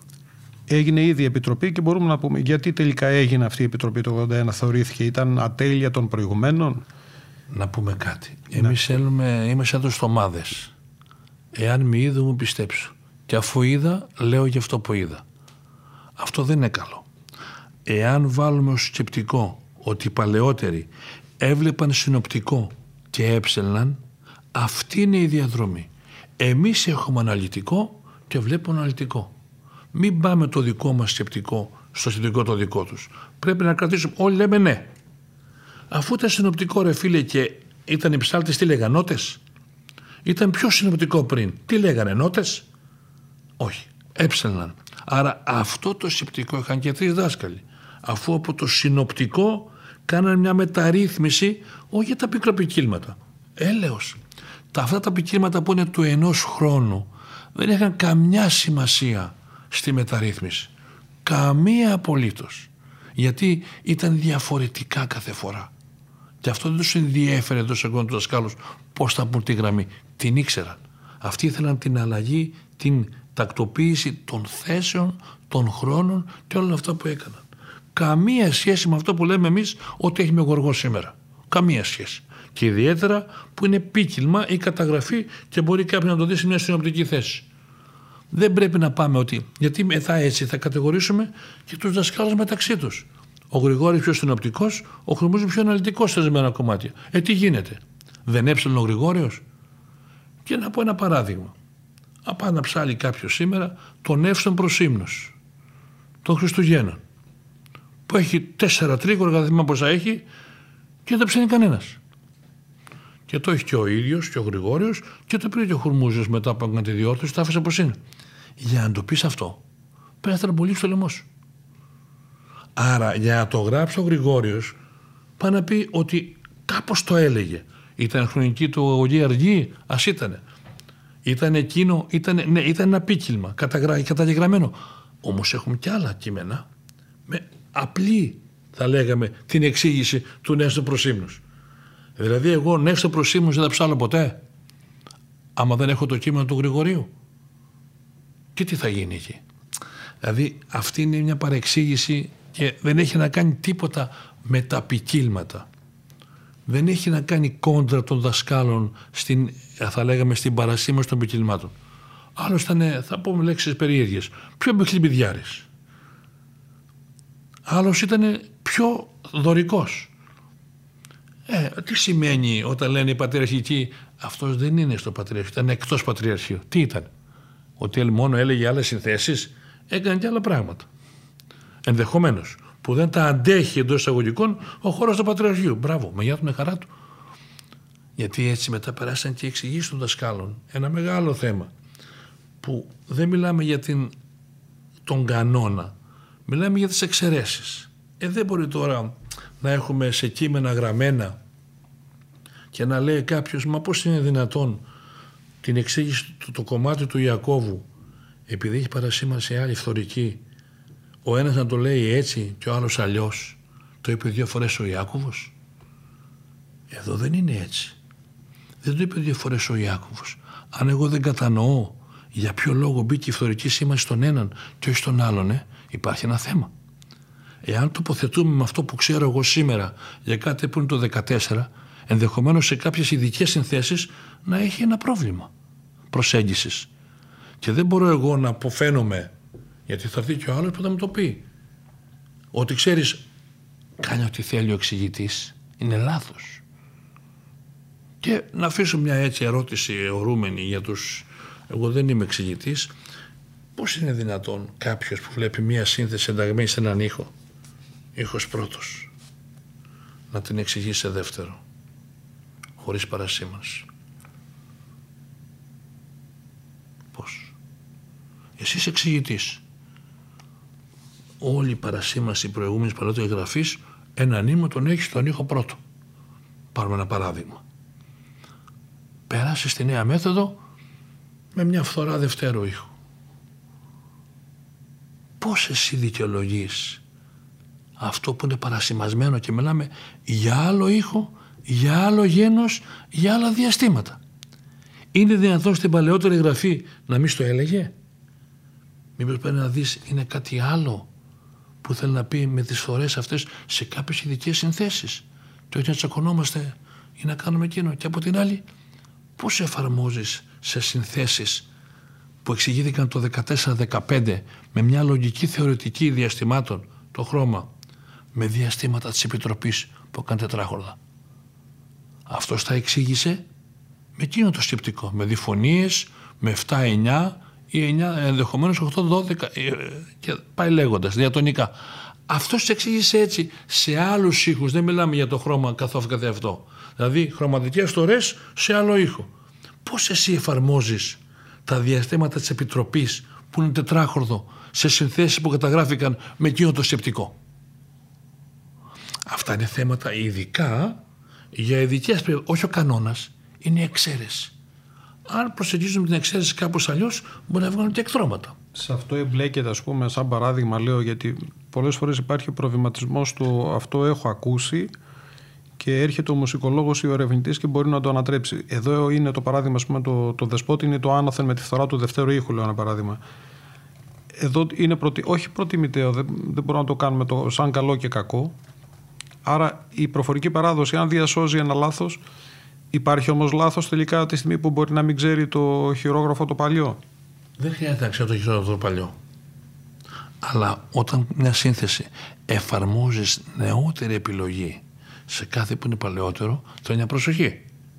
Έγινε ήδη η επιτροπή και μπορούμε να πούμε γιατί τελικά έγινε αυτή η επιτροπή το 1981, θεωρήθηκε, ήταν ατέλεια των προηγουμένων. Να πούμε κάτι. Εμείς είμαι σαν τους Θωμάδες. Εάν μη είδω, μου πιστέψω. Και αφού είδα, λέω γι' αυτό που είδα. Αυτό δεν είναι καλό. Εάν βάλουμε ως σκεπτικό ότι οι παλαιότεροι έβλεπαν συνοπτικό και έψελναν, αυτή είναι η διαδρομή. Εμείς έχουμε αναλυτικό και βλέπουμε αναλυτικό. Μην πάμε το δικό μας σκεπτικό στο σκεπτικό το δικό τους. Πρέπει να κρατήσουμε. Όλοι λέμε ναι. Αφού ήταν συνοπτικό, ρε φίλε, και ήταν οι ψάλτες, τι λέγανε, νότες? Ήταν πιο συνοπτικό πριν. Τι λέγανε, νότες? Όχι. Έψελναν. Άρα αυτό το σκεπτικό είχαν και 3 δάσκαλοι. Αφού από το συνοπτικό κάνανε μια μεταρρύθμιση, όχι για τα πικροπικίλματα. Έλεος. Αυτά τα ποικίλματα που είναι του 1 χρόνου δεν είχαν καμιά σημασία στη μεταρρύθμιση. Καμία απολύτως. Γιατί ήταν διαφορετικά κάθε φορά. Και αυτό δεν τους ενδιέφερε τους εγγόνους του δασκάλους πώς θα πούν τη γραμμή. Την ήξεραν. Αυτοί ήθελαν την αλλαγή, την τακτοποίηση των θέσεων, των χρόνων και όλα αυτά που έκαναν. Καμία σχέση με αυτό που λέμε εμείς ότι έχει με Γοργό σήμερα. Καμία σχέση. Και ιδιαίτερα που είναι ποίκιλμα ή καταγραφή και μπορεί κάποιος να το δει σε μια συνοπτική θέση. Δεν πρέπει να πάμε ότι, γιατί μετά έτσι θα κατηγορήσουμε και τους δασκάλους μεταξύ τους. Ο Γρηγόρης πιο συνοπτικός, ο Χουρμούζης πιο αναλυτικός σε ορισμένα κομμάτια. Τι γίνεται? Δεν έψελνε ο Γρηγόριος? Και να πω ένα παράδειγμα. Να πάει να ψάλει κάποιος σήμερα τον Εύστον Προσύμνος των Χριστουγέννων, που έχει 4 τρίγωρα, δεν θυμάμαι πόσα έχει, και δεν τα ψήνει κανένας. Και το έχει και ο ίδιος και ο Γρηγόριος και το πήρε και ο Χουρμούζης μετά από έκανε τη διόρθωση, το άφησε όπως είναι. Για να το πεις αυτό, πρέπει να θραμπολίψεις το λαιμό σου. Άρα για να το γράψει ο Γρηγόριος, πάει να πει ότι κάπως το έλεγε. Ήταν χρονική του αγωγή αργή, ας ήτανε. Ήταν εκείνο, ήταν ένα ποίκιλμα, καταγεγραμμένο. Όμως έχουμε και άλλα κείμενα με απλή, θα λέγαμε, την εξήγηση του Νέστο Προσύμνους. Δηλαδή εγώ Νέστο Προσύμνους δεν θα ψάλω ποτέ, άμα δεν έχω το κείμενο του Γρηγορίου. Και τι θα γίνει εκεί? Δηλαδή αυτή είναι μια παρεξήγηση και δεν έχει να κάνει τίποτα με τα ποικίλματα. Δεν έχει να κάνει κόντρα των δασκάλων θα λέγαμε στην παρασήμωση των ποικιλμάτων. Άλλος ήταν, θα πούμε λέξεις περίεργες, πιο μπιχλιμπιδιάρης. Άλλος ήταν πιο δωρικός. Τι σημαίνει όταν λένε οι πατριαρχικοί? Αυτός δεν είναι στο πατριαρχείο, ήταν εκτός πατριαρχείου. Τι ήταν? Ότι μόνο έλεγε άλλες συνθέσεις? Έκανε και άλλα πράγματα. Ενδεχομένως που δεν τα αντέχει εντός εισαγωγικών ο χώρος του πατριαρχείου. Μπράβο, με γεια του, με χαρά του. Γιατί έτσι μετά περάσαν και οι εξηγήσεις των δασκάλων. Ένα μεγάλο θέμα που δεν μιλάμε για τον κανόνα, μιλάμε για τις εξαιρέσεις. Δεν μπορεί τώρα να έχουμε σε κείμενα γραμμένα και να λέει κάποιος, μα πώς είναι δυνατόν την εξήγηση το κομμάτι του Ιακώβου, επειδή έχει παρασήμανση άλλη φθορική, ο ένας να το λέει έτσι και ο άλλος αλλιώς? Το είπε 2 φορές ο Ιάκωβος. Εδώ δεν είναι έτσι. Δεν το είπε 2 φορές ο Ιάκωβος. Αν εγώ δεν κατανοώ για ποιο λόγο μπήκε η φθορική σήμανση στον έναν και όχι στον άλλον, υπάρχει ένα θέμα. Εάν τοποθετούμε με αυτό που ξέρω εγώ σήμερα για κάτι που είναι το 14, ενδεχομένως σε κάποιες ειδικές συνθέσεις να έχει ένα πρόβλημα προσέγγισης. Και δεν μπορώ εγώ να αποφαίνομαι, γιατί θα έρθει και ο άλλος που θα μου το πει, ότι ξέρεις, κάνει ό,τι θέλει ο εξηγητής, είναι λάθος. Και να αφήσω μια έτσι ερώτηση αιωρούμενη για τους, εγώ δεν είμαι εξηγητής, πώς είναι δυνατόν κάποιος που βλέπει μια σύνθεση ενταγμένη σε έναν ήχο, ήχος πρώτος, να την εξηγήσει σε δεύτερο, χωρίς παρασήμανση? Πώς? Εσύ είσαι εξηγητής. Όλη η παρασήμανση προηγούμενης παλαιότερης γραφής, έναν ήμο τον έχει στον ήχο πρώτο. Πάρουμε ένα παράδειγμα. Πέρασε στη νέα μέθοδο με μια φθορά δευτέρου ήχου. Πώς εσύ δικαιολογείς αυτό που είναι παρασημασμένο και μιλάμε για άλλο ήχο, για άλλο γένος, για άλλα διαστήματα? Είναι δυνατόν στην παλαιότερη γραφή να μην στο έλεγε? Μήπως πρέπει να δεις είναι κάτι άλλο που θέλει να πει με τις φορές αυτές σε κάποιες ειδικές συνθέσεις? Το ότι να τσακωνόμαστε ή να κάνουμε εκείνο. Και από την άλλη, πώς εφαρμόζεις σε συνθέσεις που εξηγήθηκαν το 14-15 με μια λογική θεωρητική διαστημάτων, το χρώμα, με διαστήματα της Επιτροπής που έκανε τετράχορδα? Αυτός τα εξήγησε με εκείνο το σκεπτικό, με διφωνίες, με 7-9 ή 9, ενδεχομένως 8-12 και πάει λέγοντας, διατονικά. Αυτός εξήγησε έτσι σε άλλους ήχους, δεν μιλάμε για το χρώμα καθ' αυτό. Δηλαδή χρωματικές στορές σε άλλο ήχο. Πώς εσύ εφαρμόζεις τα διαστήματα της Επιτροπής που είναι τετράχορδο σε συνθέσεις που καταγράφηκαν με εκείνο το σκεπτικό? Αυτά είναι θέματα ειδικά για ειδικές περιπτώσεις. Όχι ο κανόνας, είναι η εξαίρεση. Αν προσεγγίζουμε την εξαίρεση κάπως αλλιώς, μπορεί να βγάλουν και εκτρώματα. Σε αυτό εμπλέκεται, ας πούμε, σαν παράδειγμα λέω, γιατί πολλές φορές υπάρχει ο προβληματισμός του αυτό έχω ακούσει και έρχεται ο μουσικολόγος ή ο ερευνητής και μπορεί να το ανατρέψει. Εδώ είναι το παράδειγμα, ας πούμε, το δεσπότη είναι το άνωθεν με τη φθορά του δευτέρου ήχου, λέω ένα παράδειγμα. Εδώ είναι όχι προτιμητέο, δεν μπορούμε να το κάνουμε σαν καλό και κακό. Άρα η προφορική παράδοση, αν διασώζει ένα λάθος, υπάρχει όμως λάθος τελικά τη στιγμή που μπορεί να μην ξέρει το χειρόγραφο το παλιό? Δεν χρειάζεται να ξέρει το χειρόγραφο το παλιό. Αλλά όταν μια σύνθεση εφαρμόζεις νεότερη επιλογή σε κάθε που είναι παλαιότερο, το είναι προσοχή.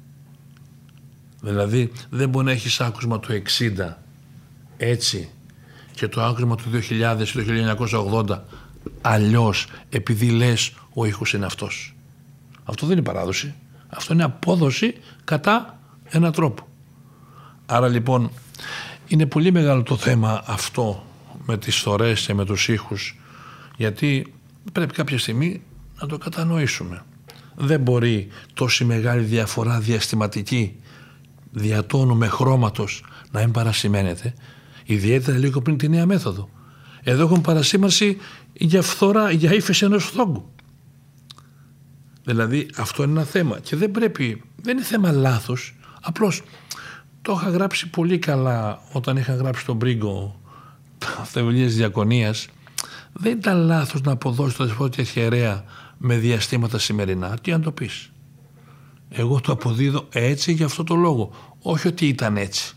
Δηλαδή δεν μπορεί να έχεις άκουσμα του 60 έτσι και το άκουσμα του 2000 ή του 1980 αλλιώς, επειδή λες ο ήχος είναι αυτός. Αυτό δεν είναι παράδοση. Αυτό είναι απόδοση κατά έναν τρόπο. Άρα λοιπόν είναι πολύ μεγάλο το θέμα αυτό με τις φθορές και με τους ήχους, γιατί πρέπει κάποια στιγμή να το κατανοήσουμε. Δεν μπορεί τόση μεγάλη διαφορά διαστηματική διατόνου με χρώματος να μην παρασημαίνεται, ιδιαίτερα λίγο πριν τη νέα μέθοδο. Εδώ έχουμε παρασήμανση για φθορά, για ύφεση ενός φθόγκου. Δηλαδή αυτό είναι ένα θέμα και δεν είναι θέμα λάθος, απλώς το είχα γράψει πολύ καλά όταν είχα γράψει τον Πρίγκο τα βιβλίες διακονίας. Δεν ήταν λάθος να αποδώσει το δεσπότη αρχιερέα με διαστήματα σημερινά. Τι αν το πεις? Εγώ το αποδίδω έτσι για αυτό το λόγο, όχι ότι ήταν έτσι.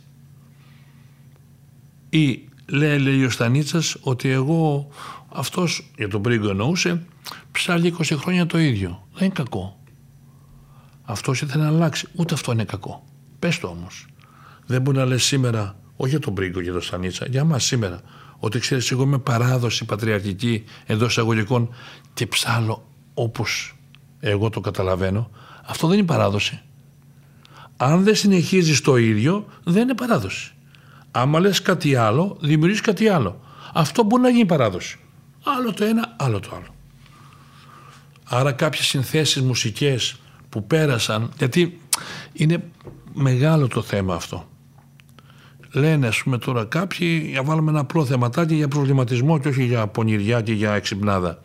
Ή λέει ο Στανίτσας ότι εγώ, αυτός για τον Πρίγκο εννοούσε, ψάλλει 20 χρόνια το ίδιο. Δεν είναι κακό. Αυτός ήθελε να αλλάξει. Ούτε αυτό είναι κακό. Πες το όμως. Δεν μπορεί να λες σήμερα, όχι για τον Πρίγκο, για τον Στανίτσα, για μας σήμερα, ότι ξέρεις, εγώ είμαι παράδοση πατριαρχική εντός εισαγωγικών και ψάλλω όπως εγώ το καταλαβαίνω. Αυτό δεν είναι παράδοση. Αν δεν συνεχίζεις το ίδιο, δεν είναι παράδοση. Άμα λες κάτι άλλο, δημιουργείς κάτι άλλο. Αυτό μπορεί να γίνει παράδοση. Άλλο το ένα, άλλο το άλλο. Άρα κάποιες συνθέσεις μουσικές που πέρασαν, γιατί είναι μεγάλο το θέμα αυτό. Λένε, ας πούμε τώρα κάποιοι, για βάλουμε ένα απλό θεματάκι για προβληματισμό και όχι για πονηριά και για εξυπνάδα.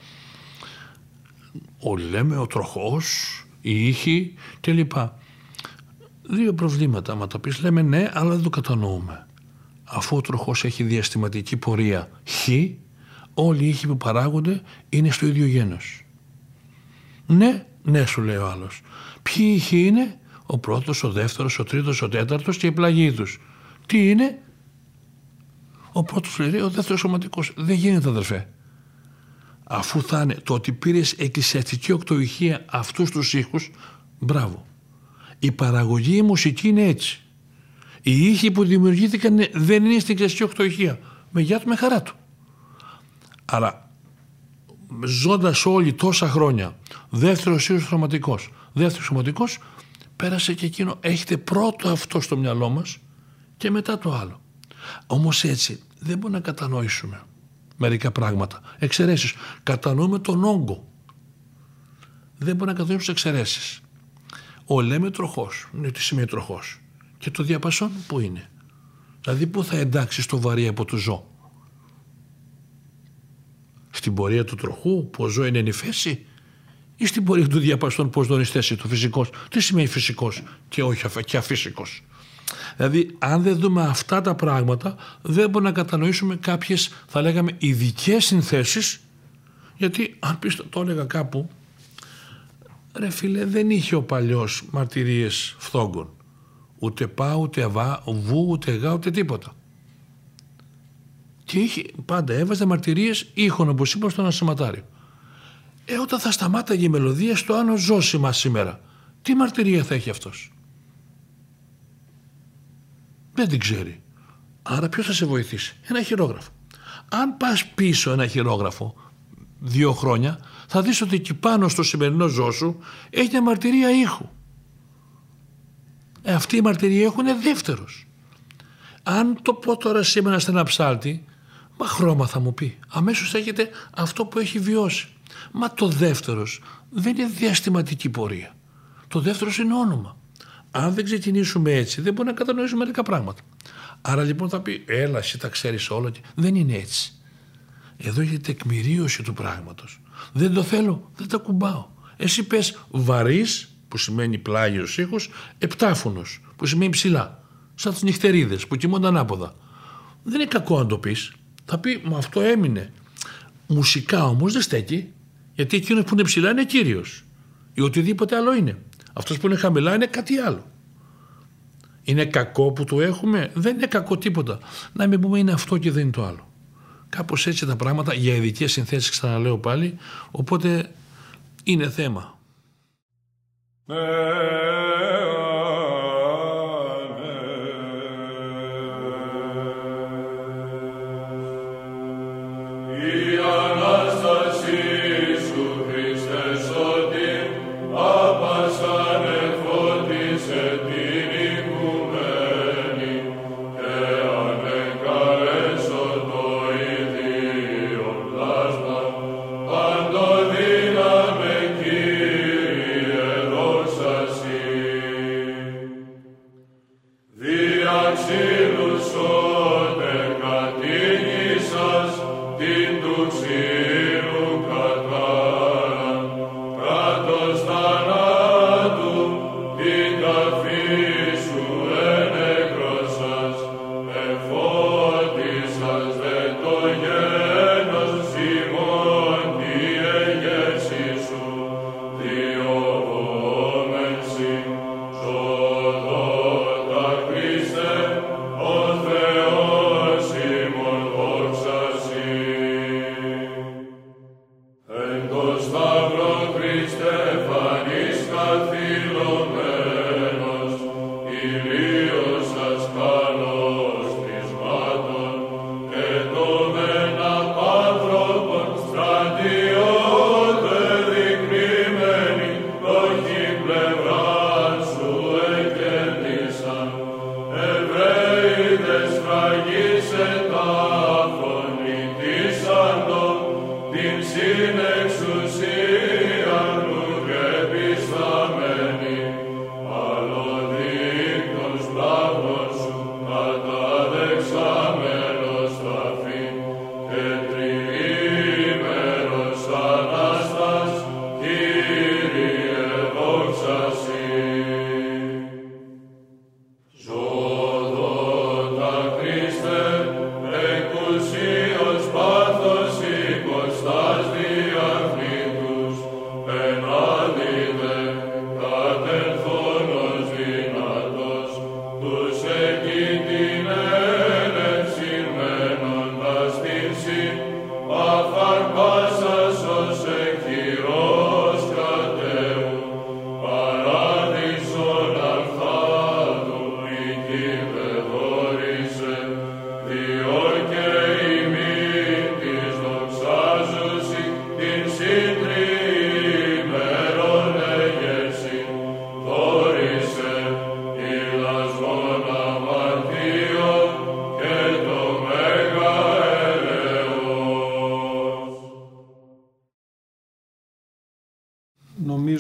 Όλοι λέμε ο τροχός, η ήχη κλπ. Δύο προβλήματα, άμα τα πεις, λέμε ναι, αλλά δεν το κατανοούμε. Αφού ο τροχός έχει διαστηματική πορεία χ, όλοι οι ήχοι που παράγονται είναι στο ίδιο γένος. Ναι, ναι, σου λέει ο άλλος. Ποιοι ήχοι είναι? Ο πρώτος, ο δεύτερος, ο τρίτος, ο τέταρτος και οι πλαγιοί τους. Τι είναι? Ο πρώτος λέει, ο δεύτερος σωματικός. Δεν γίνεται, αδερφέ. Αφού θα είναι το ότι πήρες εκκλησιαστική οκτωηχεία αυτούς τους ήχους, μπράβο. Η παραγωγή, η μουσική είναι έτσι. Οι ήχοι που δημιουργήθηκαν δεν είναι στην εκκλησιαστική οκτωηχεία. Με γεια του, με χαρά του. Άρα, ζώντας όλοι τόσα χρόνια, δεύτερος ήχος χρωματικός, δεύτερος σωματικός, πέρασε και εκείνο. Έχετε πρώτο αυτό στο μυαλό μας και μετά το άλλο. Όμως έτσι δεν μπορούμε να κατανοήσουμε μερικά πράγματα. Εξαιρέσεις. Κατανοούμε τον όγκο. Δεν μπορούμε να κατανοήσουμε τις εξαιρέσεις. Ο λέμε τροχός. Τι σημαίνει τροχός? Και το διαπασόν που είναι? Δηλαδή πού θα εντάξει το βαρύ από το ζώο? Στην πορεία του τροχού που ο ζώο είναι η θέση, ή στην πορεία του διαπασόν που ο ζώο είναι η θέση του φυσικός? Τι σημαίνει φυσικός και όχι και αφύσικος? Δηλαδή αν δεν δούμε αυτά τα πράγματα δεν μπορούμε να κατανοήσουμε κάποιες, θα λέγαμε, ειδικές συνθέσεις, γιατί αν πεις, το έλεγα κάπου, ρε φίλε, δεν είχε ο παλιός μαρτυρίες φθόγκων. Ούτε πά, ούτε βου, ούτε γά, ούτε τίποτα. Και είχε, πάντα έβαζε μαρτυρίες ήχων, όπως είπα, στον ασηματάριο. Όταν θα σταμάταγε η μελωδία στο άνω ζώσιμα σήμερα, τι μαρτυρία θα έχει αυτός? Δεν την ξέρει. Άρα ποιος θα σε βοηθήσει? Ένα χειρόγραφο. Αν πας πίσω ένα χειρόγραφο 2 χρόνια, θα δεις ότι εκεί πάνω στο σημερινό ζώο σου έχει μια μαρτυρία ήχου. Αυτή η μαρτυρία ήχου είναι δεύτερος. Αν το πω τώρα σήμερα σε ένα ψάλτη, μα χρώμα θα μου πει. Αμέσως έχετε αυτό που έχει βιώσει. Μα το δεύτερος δεν είναι διαστηματική πορεία. Το δεύτερος είναι όνομα. Αν δεν ξεκινήσουμε έτσι, δεν μπορούμε να κατανοήσουμε μερικά πράγματα. Άρα λοιπόν θα πει, έλα εσύ τα ξέρεις όλα. Δεν είναι έτσι. Εδώ έχει τεκμηρίωση του πράγματος. Δεν το θέλω, δεν τα κουμπάω. Εσύ πες βαρύς, που σημαίνει πλάγιος ήχος, επτάφωνος, που σημαίνει ψηλά. Σαν τις νυχτερίδες που κοιμώνται ανάποδα. Δεν είναι κακό να το πεις. Θα πει, μα αυτό έμεινε. Μουσικά όμως δεν στέκει, γιατί εκείνος που είναι ψηλά είναι κύριος ή οτιδήποτε άλλο είναι. Αυτός που είναι χαμηλά είναι κάτι άλλο. Είναι κακό που το έχουμε? Δεν είναι κακό τίποτα. Να μην πούμε είναι αυτό και δεν είναι το άλλο. Κάπως έτσι τα πράγματα, για ειδικές συνθέσεις, ξαναλέω πάλι, οπότε είναι θέμα.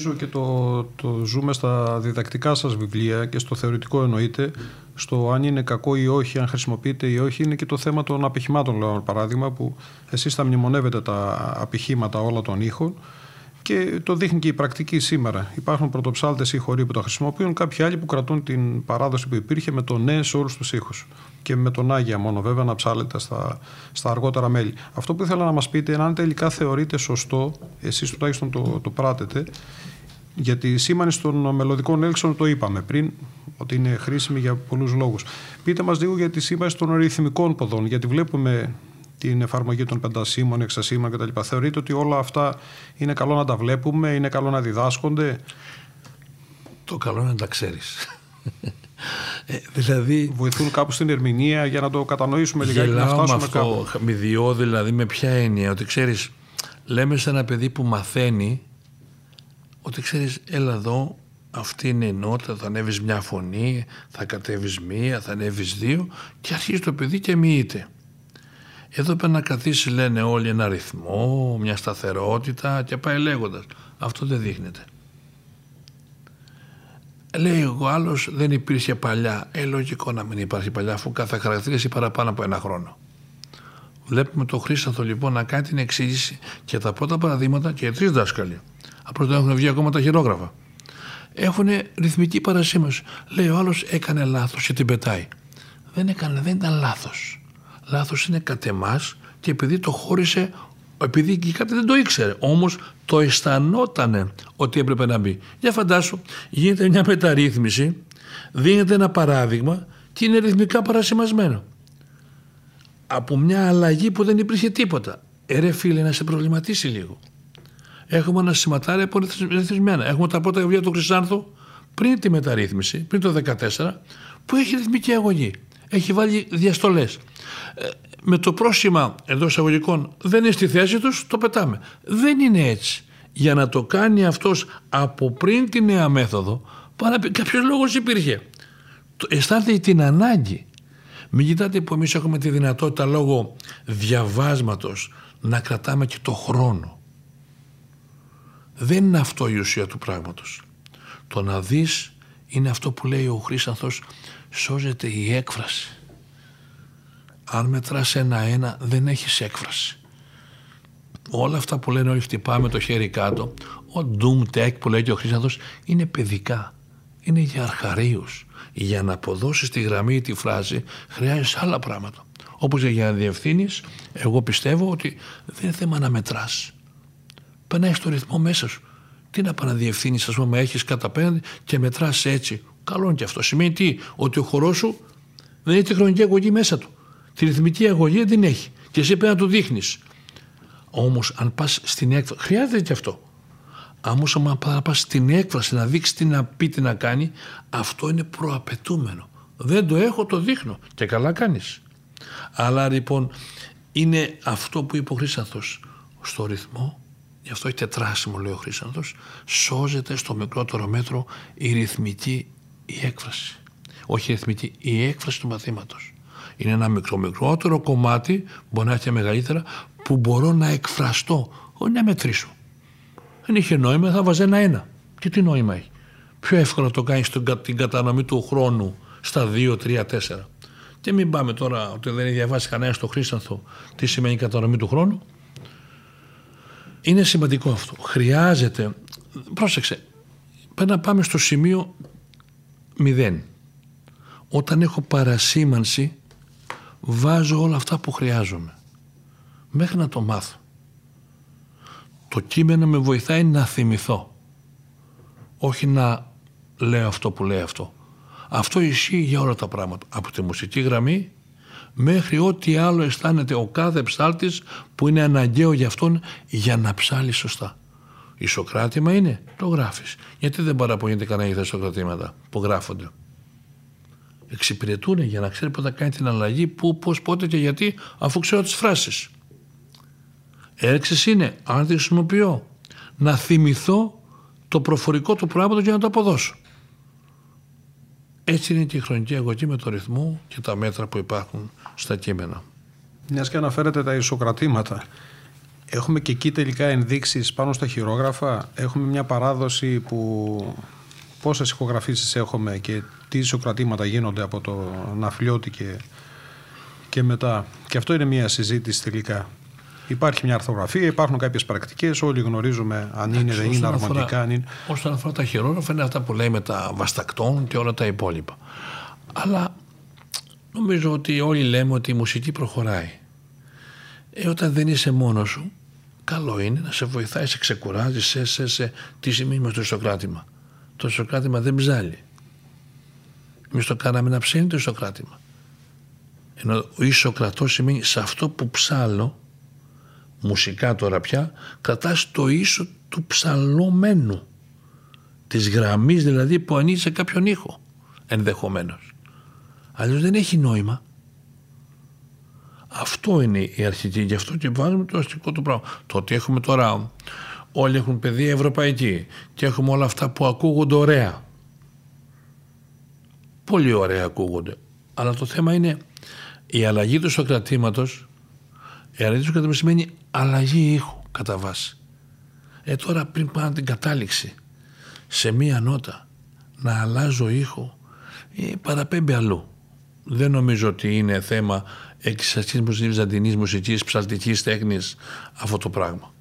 νομίζω και το ζούμε στα διδακτικά σας βιβλία και στο θεωρητικό εννοείται, στο αν είναι κακό ή όχι, αν χρησιμοποιείται ή όχι, είναι και το θέμα των απηχημάτων, λέω παράδειγμα, που εσείς θα μνημονεύετε τα απηχήματα όλα των ήχων και το δείχνει και η πρακτική σήμερα. Υπάρχουν πρωτοψάλτες ή χοροί που τα χρησιμοποιούν, κάποιοι άλλοι που κρατούν την παράδοση που υπήρχε με το ναι σε όλους τους ήχους. Και με τον Άγια μόνο βέβαια να ψάλετε στα αργότερα μέλη. Αυτό που ήθελα να μας πείτε είναι αν τελικά θεωρείτε σωστό, εσείς τουλάχιστον το πράτετε, για τη σήμανση των μελωδικών έλξεων το είπαμε πριν, ότι είναι χρήσιμη για πολλούς λόγους. Πείτε μας λίγο για τη σήμανση των ρυθμικών ποδών, γιατί βλέπουμε την εφαρμογή των πεντασήμων, εξασήμων κτλ. Θεωρείτε ότι όλα αυτά είναι καλό να τα βλέπουμε, είναι καλό να διδάσκονται? Το καλό είναι να τα ξέρεις. Δηλαδή, βοηθούν κάπου στην ερμηνεία για να το κατανοήσουμε λιγάκι, να φτάσουμε με αυτό, κάπου. Μηδιώ, δηλαδή με ποια έννοια, ότι ξέρεις, λέμε σε ένα παιδί που μαθαίνει ότι ξέρεις, έλα εδώ, αυτή είναι η νότα, θα ανέβεις μια φωνή, θα κατέβεις μία, θα ανέβεις δύο και αρχίζει το παιδί και μοιείται. Εδώ πρέπει να καθίσει, λένε όλοι, ένα ρυθμό, μια σταθερότητα και πάει λέγοντας. Αυτό δεν δείχνεται. Λέει ο άλλος, δεν υπήρχε παλιά. Λογικό να μην υπάρχει παλιά, αφού κάθε χαρακτήριση παραπάνω από ένα χρόνο. Βλέπουμε τον Χρύσανθο λοιπόν να κάνει την εξήγηση και τα πρώτα παραδείγματα και οι τρεις δάσκαλοι. Απλώς δεν έχουν βγει ακόμα τα χειρόγραφα. Έχουν ρυθμική παρασήμωση. Λέει ο άλλος, έκανε λάθος και την πετάει. Δεν ήταν λάθος. Λάθος είναι κατ' εμάς και επειδή το χώρισε, επειδή και κάτι δεν το ήξερε. Όμως το αισθανότανε ότι έπρεπε να μπει. Για φαντάσου, γίνεται μια μεταρρύθμιση, δίνεται ένα παράδειγμα και είναι ρυθμικά παρασημασμένο. Από μια αλλαγή που δεν υπήρχε τίποτα. Ρε φίλε, να σε προβληματίσει λίγο. Έχουμε ένα σηματάρι από ρυθμισμένα. Έχουμε τα πρώτα βιβλία του Χρυσάνθου πριν τη μεταρρύθμιση, πριν το 2014, που έχει ρυθμική αγωγή. Έχει βάλει διαστολές. Με το πρόσημα εντός εισαγωγικών δεν είναι στη θέση τους, το πετάμε. Δεν είναι έτσι. Για να το κάνει αυτός από πριν τη νέα μέθοδο, κάποιος λόγος υπήρχε. Αισθάνεται την ανάγκη. Μην κοιτάτε που εμείς έχουμε τη δυνατότητα λόγω διαβάσματος να κρατάμε και το χρόνο. Δεν είναι αυτό η ουσία του πράγματος. Το να δεις είναι αυτό που λέει ο Χρύσανθος, σώζεται η έκφραση. Αν μετράς ένα-ένα δεν έχεις έκφραση. Όλα αυτά που λένε όλοι χτυπάμε το χέρι κάτω, ο ντουμ τεκ που λέει και ο Χρύσανθος, είναι παιδικά. Είναι για αρχαρίους. Για να αποδώσεις τη γραμμή ή τη φράση χρειάζεσαι άλλα πράγματα. Όπως για να διευθύνεις, εγώ πιστεύω ότι δεν είναι θέμα να μετράς. Περνάει στο ρυθμό μέσα σου. Τι να παραδιευθύνεις, ας πούμε, έχεις κατά απέναντι και μετράς έτσι. Καλό είναι και αυτό. Σημαίνει τι, ότι ο χορός σου δεν έχει τη χρονική αγωγή μέσα του. Τη ρυθμική αγωγή δεν έχει. Και εσύ πρέπει να του δείχνεις. Όμως, αν πας στην έκφραση, χρειάζεται και αυτό. Όμως, αν πας στην έκφραση να δείξει τι να πει, τι να κάνει, αυτό είναι προαπαιτούμενο. Δεν το έχω, το δείχνω. Και καλά κάνεις. Αλλά λοιπόν, είναι αυτό που είπε ο Χρύσανθος στο ρυθμό. Γι' αυτό έχει τετράσιμο, λέει ο Χρύσανθος, σώζεται στο μικρότερο μέτρο η ρυθμική η έκφραση. Όχι η ρυθμική, η έκφραση του μαθήματος. Είναι ένα μικρότερο κομμάτι, μπορεί να έχει και μεγαλύτερα, που μπορώ να εκφραστώ, όχι να μετρήσω. Δεν είχε νόημα, θα βάζε ένα-ένα. Και τι νόημα έχει. Πιο εύκολα το κάνει την κατανομή του χρόνου στα 2, 3, 4. Και μην πάμε τώρα ότι δεν έχει διαβάσει κανένα στο Χρύσανθο τι σημαίνει η κατανομή του χρόνου. Είναι σημαντικό αυτό. Χρειάζεται, πρόσεξε, πρέπει να πάμε στο σημείο 0. Όταν έχω παρασήμανση, βάζω όλα αυτά που χρειάζομαι. Μέχρι να το μάθω. Το κείμενο με βοηθάει να θυμηθώ. Όχι να λέω αυτό που λέει αυτό. Αυτό ισχύει για όλα τα πράγματα. Από τη μουσική γραμμή μέχρι ό,τι άλλο αισθάνεται ο κάθε ψάλτης που είναι αναγκαίο για αυτόν για να ψάλει σωστά. Ισοκράτημα είναι, το γράφεις. Γιατί δεν παραπονιέται κανένα για τα ισοκρατήματα που γράφονται. Εξυπηρετούν για να ξέρει πότε θα κάνει την αλλαγή, πού, πώς, πότε και γιατί, αφού ξέρω τις φράσεις. Έρξεις είναι, αν τη χρησιμοποιώ, να θυμηθώ το προφορικό του πράγματος για να το αποδώσω. Έτσι είναι και η χρονική αγωγή με το ρυθμό και τα μέτρα που υπάρχουν στα κείμενα. Μιας και αναφέρετε τα ισοκρατήματα, Έχουμε και εκεί τελικά ενδείξεις πάνω στα χειρόγραφα. Έχουμε μια παράδοση που πόσες ηχογραφήσεις έχουμε και τι ισοκρατήματα γίνονται από το Ναφλιώτη και μετά. Και αυτό είναι μια συζήτηση τελικά. Υπάρχει μια αρθογραφία, υπάρχουν κάποιες πρακτικές, όλοι γνωρίζουμε αν είναι, δεν είναι αρμονικά. Όσον αφορά τα χειρόγραφα, είναι αυτά που λέει με τα βαστακτών και όλα τα υπόλοιπα. Αλλά νομίζω ότι όλοι λέμε ότι η μουσική προχωράει. Όταν δεν είσαι μόνος σου, καλό είναι να σε βοηθάει, σε ξεκουράζει, τι σημαίνει με το ισοκράτημα. Το ισοκράτημα δεν ψάλει. Εμείς το κάναμε να ψήνει το ισοκράτημα. Ενώ ο ισοκρατός σημαίνει σε αυτό που ψάλω, μουσικά τώρα πια, κρατάς το ίσο του ψαλωμένου. Της γραμμής δηλαδή που ανοίγει σε κάποιον ήχο, ενδεχομένως. Αλλιώς δεν έχει νόημα. Αυτό είναι η αρχική, γι' αυτό και βάζουμε το αστικό του πράγμα. Το ότι έχουμε τώρα, όλοι έχουν παιδεία ευρωπαϊκή και έχουμε όλα αυτά που ακούγονται ωραία. Πολύ ωραία ακούγονται. Αλλά το θέμα είναι η αλλαγή του ισοκρατήματος. Η αλλαγή του ισοκρατήματος σημαίνει αλλαγή ήχου κατά βάση. Τώρα πριν πάνω την κατάληξη σε μία νότα να αλλάζω ήχο παραπέμπει αλλού. Δεν νομίζω ότι είναι θέμα εξαρτήσιμος της βυζαντινής μουσικής, ψαλτικής τέχνης αυτό το πράγμα.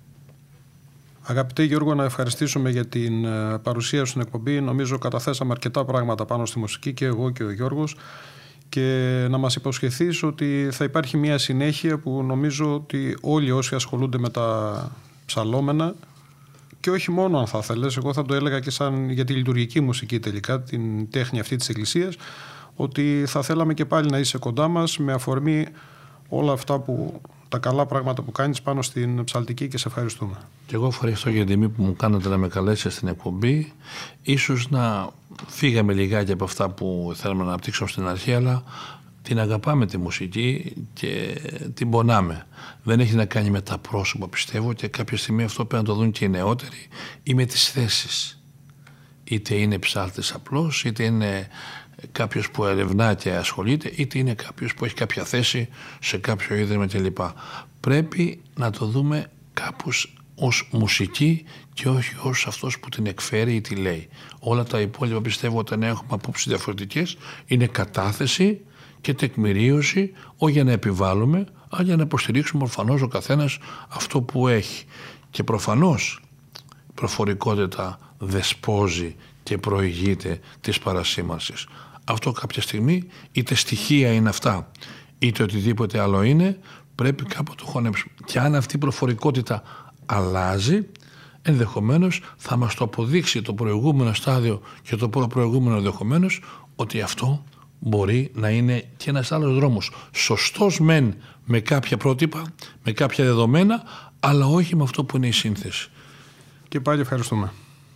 Αγαπητέ Γιώργο, να ευχαριστήσουμε για την παρουσία σου στην εκπομπή. Νομίζω καταθέσαμε αρκετά πράγματα πάνω στη μουσική και εγώ και ο Γιώργος, και να μας υποσχεθείς ότι θα υπάρχει μια συνέχεια που νομίζω ότι όλοι όσοι ασχολούνται με τα ψαλόμενα, και όχι μόνο αν θα θέλεις, εγώ θα το έλεγα και σαν για τη λειτουργική μουσική τελικά, την τέχνη αυτή της Εκκλησίας, ότι θα θέλαμε και πάλι να είσαι κοντά μας με αφορμή όλα αυτά τα καλά πράγματα που κάνεις πάνω στην ψαλτική, και σε ευχαριστούμε. Και εγώ ευχαριστώ για την τιμή που μου κάνατε να με καλέσετε στην εκπομπή. Ίσως να φύγαμε λιγάκι από αυτά που θέλαμε να αναπτύξουμε στην αρχή, αλλά την αγαπάμε τη μουσική και την πονάμε. Δεν έχει να κάνει με τα πρόσωπα, πιστεύω, και κάποια στιγμή αυτό πρέπει να το δουν και οι νεότεροι, ή με τις θέσεις. Είτε είναι ψάλτης απλός, είτε είναι κάποιος που ερευνά και ασχολείται, είτε είναι κάποιος που έχει κάποια θέση σε κάποιο ίδρυμα κλπ. Πρέπει να το δούμε κάπως ως μουσική και όχι ως αυτός που την εκφέρει ή τη λέει. Όλα τα υπόλοιπα, πιστεύω, όταν έχουμε απόψεις διαφορετικές, είναι κατάθεση και τεκμηρίωση, όχι για να επιβάλλουμε, αλλά για να υποστηρίξουμε προφανώς ο καθένας αυτό που έχει. Και προφανώς η προφορικότητα δεσπόζει και προηγείται της παρασήμανσης. Αυτό κάποια στιγμή, είτε στοιχεία είναι αυτά, είτε οτιδήποτε άλλο είναι, πρέπει κάπου το χωνέψουμε. Και αν αυτή η προφορικότητα αλλάζει, ενδεχομένως θα μας το αποδείξει το προηγούμενο στάδιο και το προηγούμενο ενδεχομένως ότι αυτό μπορεί να είναι και ένας άλλος δρόμος. Σωστός μεν με κάποια πρότυπα, με κάποια δεδομένα, αλλά όχι με αυτό που είναι η σύνθεση. Και πάλι ευχαριστούμε.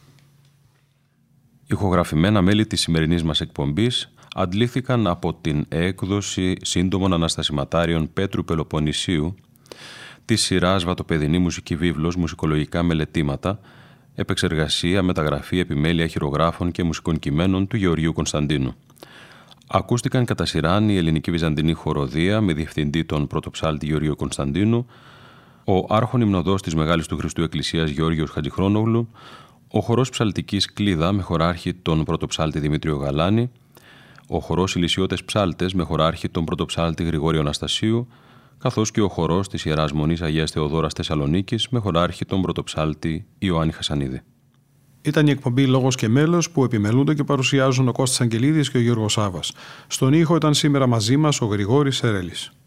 Ηχογραφημένα μέλη της σημερινής μας εκπομπής αντλήθηκαν από την έκδοση σύντομων αναστασιματάριων Πέτρου Πελοποννησίου της σειράς Βατοπεδινή μουσική βίβλος, μουσικολογικά μελετήματα, επεξεργασία, μεταγραφή, επιμέλεια χειρογράφων και μουσικών κειμένων του Γεωργίου Κωνσταντίνου. Ακούστηκαν κατά σειράν η ελληνική βυζαντινή χοροδία με διευθυντή τον πρωτοψάλτη Γεωργίου Κωνσταντίνου, ο άρχον υμνοδός της Μεγάλης του Χριστού Εκκλησίας Γεώργιος Χατζηχρόνογλου, ο χορός ψαλτικής Κλίδα με χωράρχη τον πρωτοψάλτη Δημήτριο Γαλάνη, ο χορός Ηλισιώτες Ψάλτες με χωράρχη τον πρωτοψάλτη Γρηγόριο Αναστασίου, καθώς και ο χορός της Ιεράς Μονής Αγίας Θεοδόρας Θεσσαλονίκης με χωράρχη τον πρωτοψάλτη Ιωάννη Χασανίδη. Ήταν η εκπομπή «Λόγος και μέλος» που επιμελούνται και παρουσιάζουν ο Κώστας Αγγελίδης και ο Γιώργος Σάβας. Στον ήχο ήταν σήμερα μαζί μας ο Γρηγόρης Σερέλης.